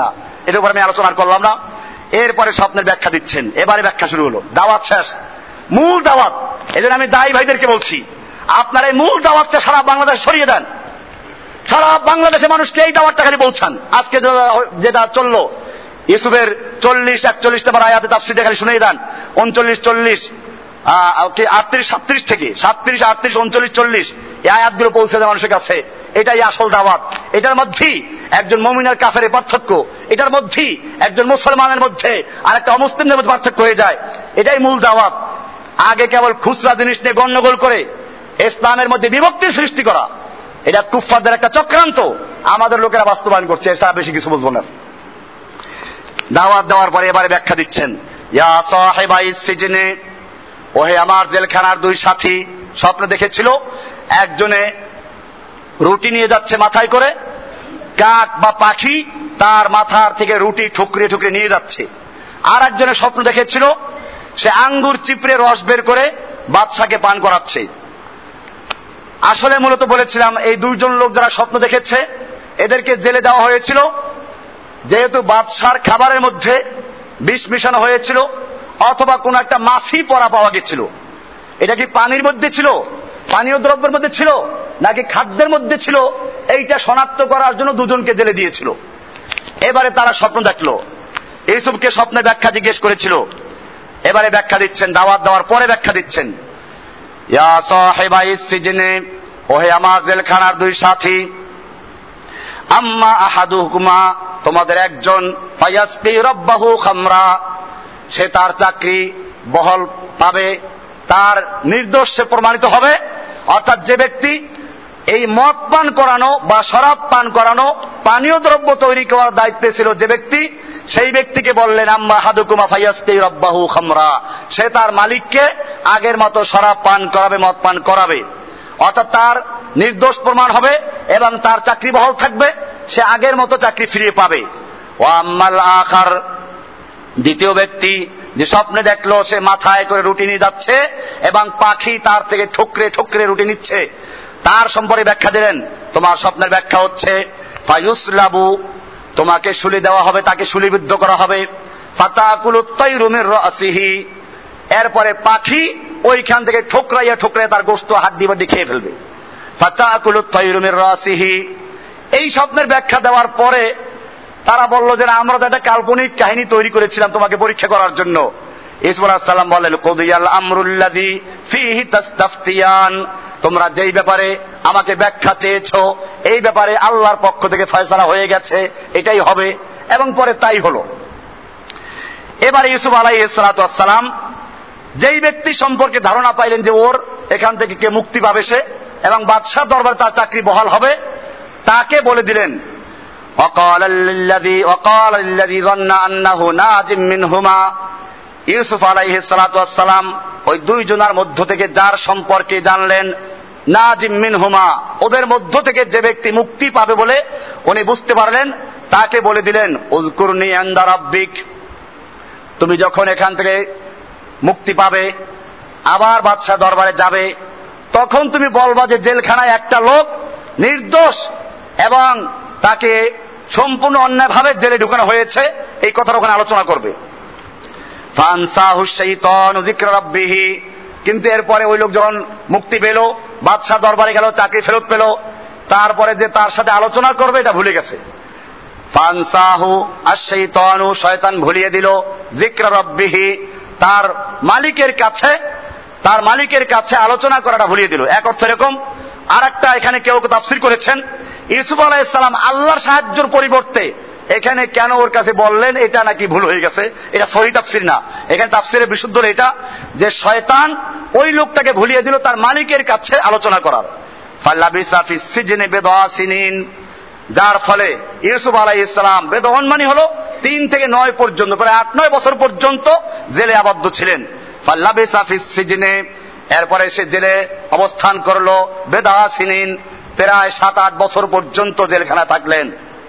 এর উপর আমি আলোচনা করলাম না। এরপরে স্বপ্নের ব্যাখ্যা দিচ্ছেন, এবারে ব্যাখ্যা শুরু হলো, দাওয়াত শেষ, মূল দাওয়াত। এজন্য আমি দায়ী ভাইদেরকে বলছি, আপনারা এই মূল দাওয়াতটা সারা বাংলাদেশ ছড়িয়ে দেন, সারা বাংলাদেশে মানুষকে এই দাওয়াতটা খালি পৌঁছান। আজকে যেটা চললো ইউসুফের চল্লিশ একচল্লিশ নম্বর আয়াতে তাফসীরটা খালি শুনেই দেন, উনচল্লিশ চল্লিশ আটত্রিশ সাতত্রিশ থেকে সাতত্রিশ আটত্রিশ উনচল্লিশ চল্লিশ এই আয়াতগুলো পৌঁছে দেয় মানুষের কাছে। এটাই আসল দাওয়াত। এটার মধ্যেই একজন মুমিনের কাফের পার্থক্য, এটার মধ্যেই একজন মুসলমানের মধ্যে আর একটা অমুসলিমদের মধ্যে পার্থক্য হয়ে যায়। এটাই মূল দাওয়াত। আগে কেবল খুচরা জিনিস নিয়ে গন্ডগোল করে ইসলামের মধ্যে বিভক্তির সৃষ্টি করা, এটা কুফফারদের একটা চক্রান্ত, আমাদের লোকেরা বাস্তবায়ন করছে, এটা বেশি কিছু বুঝবো না। দাওয়াত দেওয়ার পরে এবারে ব্যাখ্যা দিচ্ছেন, ইয়া সাহিবাইস সিজনে, ওহে আমার জেলখানার দুই সাথী, স্বপ্ন দেখেছিল একজনে রুটি নিয়ে যাচ্ছে মাথায় করে, কাক বা পাখি তার মাথার থেকে রুটি ঠুকরিয়ে ঠুকরিয়ে নিয়ে যাচ্ছে। আর একজনের স্বপ্ন দেখেছিল সে আঙ্গুর চিপড়ে রস বের করে বাদশাকে পান করাচ্ছে। আসলে মূলত বলেছিলাম এই দুইজন লোক যারা স্বপ্ন দেখেছে এদেরকে জেলে দেওয়া হয়েছিল, যেহেতু বাদশার খাবারের মধ্যে বিষ মিশানো হয়েছিল অথবা কোন একটা মাছি পড়া পাওয়া গেছিল। এটা কি পানির মধ্যে ছিল, পানীয় দ্রব্যের মধ্যে ছিল, নাকি খাদ্যের মধ্যে ছিল, এইটা শনাক্ত করার জন্য দুজনকে জেলে দিয়েছিল। এবারে তারা স্বপ্ন দেখলো, ইউসুফকে স্বপ্নের ব্যাখ্যা জিজ্ঞেস করেছিল। এবারে ব্যাখ্যা দিচ্ছেন, দাওয়াত দেওয়ার পরে ব্যাখ্যা দিচ্ছেন, ইয়া সাহিবাইস সিজনে, ওহে আমার জেলখানার দুই সাথী, আম্মা আহাদুহুমা, তোমাদের একজন, ফায়াসকি রাব্বাহু খামরা, সে তার চাকরি বহাল পাবে, তার নির্দোষ সে প্রমাণিত হবে। অর্থাৎ যে ব্যক্তি এই মদ পান করানো বা শরাব পান করানো, পানীয় দ্রব্য তৈরি করার দায়িত্বে ছিল যে ব্যক্তি, সেই ব্যক্তিকে বললেন আম্মা আহাদুকুমা ফায়াসকি রাব্বাহু খামরা, সে তার মালিককে আগের মতো শরাব পান করাবে, মদ পান করাবে। অর্থাৎ তার নির্দোষ প্রমাণ হবে এবং তার চাকরি বহাল থাকবে, সে আগের মতো চাকরি ফিরিয়ে পাবে। ও আম্মাল আখার, দ্বিতীয় ব্যক্তি যে স্বপ্নে দেখলো সে মাথায় করে রুটি নিয়ে যাচ্ছে এবং পাখি তার থেকে ঠুকরে ঠুকরে রুটি নিচ্ছে, তার সম্পর্কে ব্যাখ্যা দিলেন, তোমার স্বপ্নের ব্যাখ্যা হচ্ছে ফায়ুসলাবু, তোমাকে শুলি দেওয়া হবে, তাকে শুলিবিদ্ধ করা হবে। ফাতাকুলুত তায়রু মির রাসিহি, এরপরে পাখি ওইখান থেকে ঠোকরাইয়া ঠোকরাইয়া তার গোশত হাড্ডি বাড্ডি খেয়ে ফেলবে। ফাতাকুলুত তায়রু মির রাসিহি। এই স্বপ্নের ব্যাখ্যা দেওয়ার পরে তারা বলল যে আমরা তো একটা কাল্পনিক কাহিনী তৈরি করেছিলাম তোমাকে পরীক্ষা করার জন্য। ইউসুফ আলাইহিস সালাম বললেন, কুদিয়াল আমরুল্লাযী ফীহি তাস্তাফতিয়ান, তোমরা যেই ব্যাপারে আমাকে ব্যাখ্যা চেয়েছো এই ব্যাপারে আল্লাহর পক্ষ থেকে ফয়সালা হয়ে গেছে, এটাই হবে। এবং পরে তাই হলো। এবারে ইউসুফ আলাইহিস সালাতু ওয়াস সালাম যেই ব্যক্তি সম্পর্কে ধারণা পাইলেন যে ওর এখান থেকে কে মুক্তি পাবে সে এবং বাদশাহ দরবারে তার চাকরি বহাল হবে, তাকে বলে দিলেন, وقال الذي وقال الذي ظن انه ناج منهما, ইউসুফ আলাইহিস সালাতু ওয়াস সালাম ওই দুইজনের মধ্য থেকে যার সম্পর্কে জানলেন নাজিম মিনহুমা, ওদের মধ্য থেকে যে ব্যক্তি মুক্তি পাবে বলে উনি বুঝতে পারলেন, তাকে বলে দিলেন, উযকুরনি ইনদা রাব্বিক, তুমি যখন এখান থেকে মুক্তি পাবে আবার বাদশাহ দরবারে যাবে, তখন তুমি বলবা যে জেলখানায় একটা লোক নির্দোষ এবং তাকে সম্পূর্ণ অন্যায়ভাবে জেলে ঢুকানো হয়েছে, এই কথার ওখানে আলোচনা করবে। ফানসাহু শাইতানু যিকরা রাব্বিহি, কিন্তু এরপরে ওই লোক যখন মুক্তি পেল, বাদশাহ দরবারে গেল, চাকরি ফেরত পেল, তারপরে যে তার সাথে আলোচনা করবে এটা ভুলে গেছে। ফানসাহু আশ-শাইতানু, শয়তান ভুলিয়ে দিল, যিকরা রাব্বিহি, তার মালিকের কাছে তার মালিকের কাছে আলোচনা করাটা ভুলিয়ে দিল। এক অর্থ এরকম। আর একটা এখানে কেউ কেউ তাফসীর করেছেন, ইউসুফ আলাইহিস সালাম আল্লাহর সাহায্যের পরিবর্তে এখানে কেন ওর কাছে বললেন, এটা নাকি ভুল হয়ে গেছে, এটা সহি তাফসীর না। এখানে তাফসীরের বিশুদ্ধ এটা যে শয়তান ওই লোকটাকে ভুলিয়ে দিল তার মালিকের কাছে আলোচনা করার। ফালাবিসা ফিস সিজনি বিদআ সিনিন, যার ফলে ইউসুফ আলাইহিস সালাম বেদওয়ান মানে হলো তিন থেকে নয় পর্যন্ত, প্রায় আট নয় বছর পর্যন্ত জেলে আবদ্ধ ছিলেন। ফালাবিসা ফিস সিজনি, এরপরে সে জেলে অবস্থান করলো বিদআ সিনিন, প্রায় সাত আট বছর পর্যন্ত জেলখানা থাকলেন।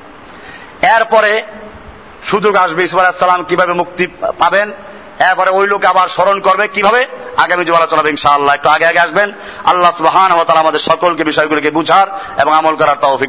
এরপরে সুযোগ আসবে ইউসুফ আলাইহিস সালাম কিভাবে মুক্তি পাবেন, এরপরে ওই লোক আবার স্মরণ করবে কিভাবে, আগামী যে আলোচনা হবে ইনশাআল্লাহ। একটু আগে আগে আসবেন। আল্লাহ সুবহানাহু ওয়া তাআলা আমাদের সকলকে বিষয়গুলোকে বুঝার এবং আমল করার তৌফিক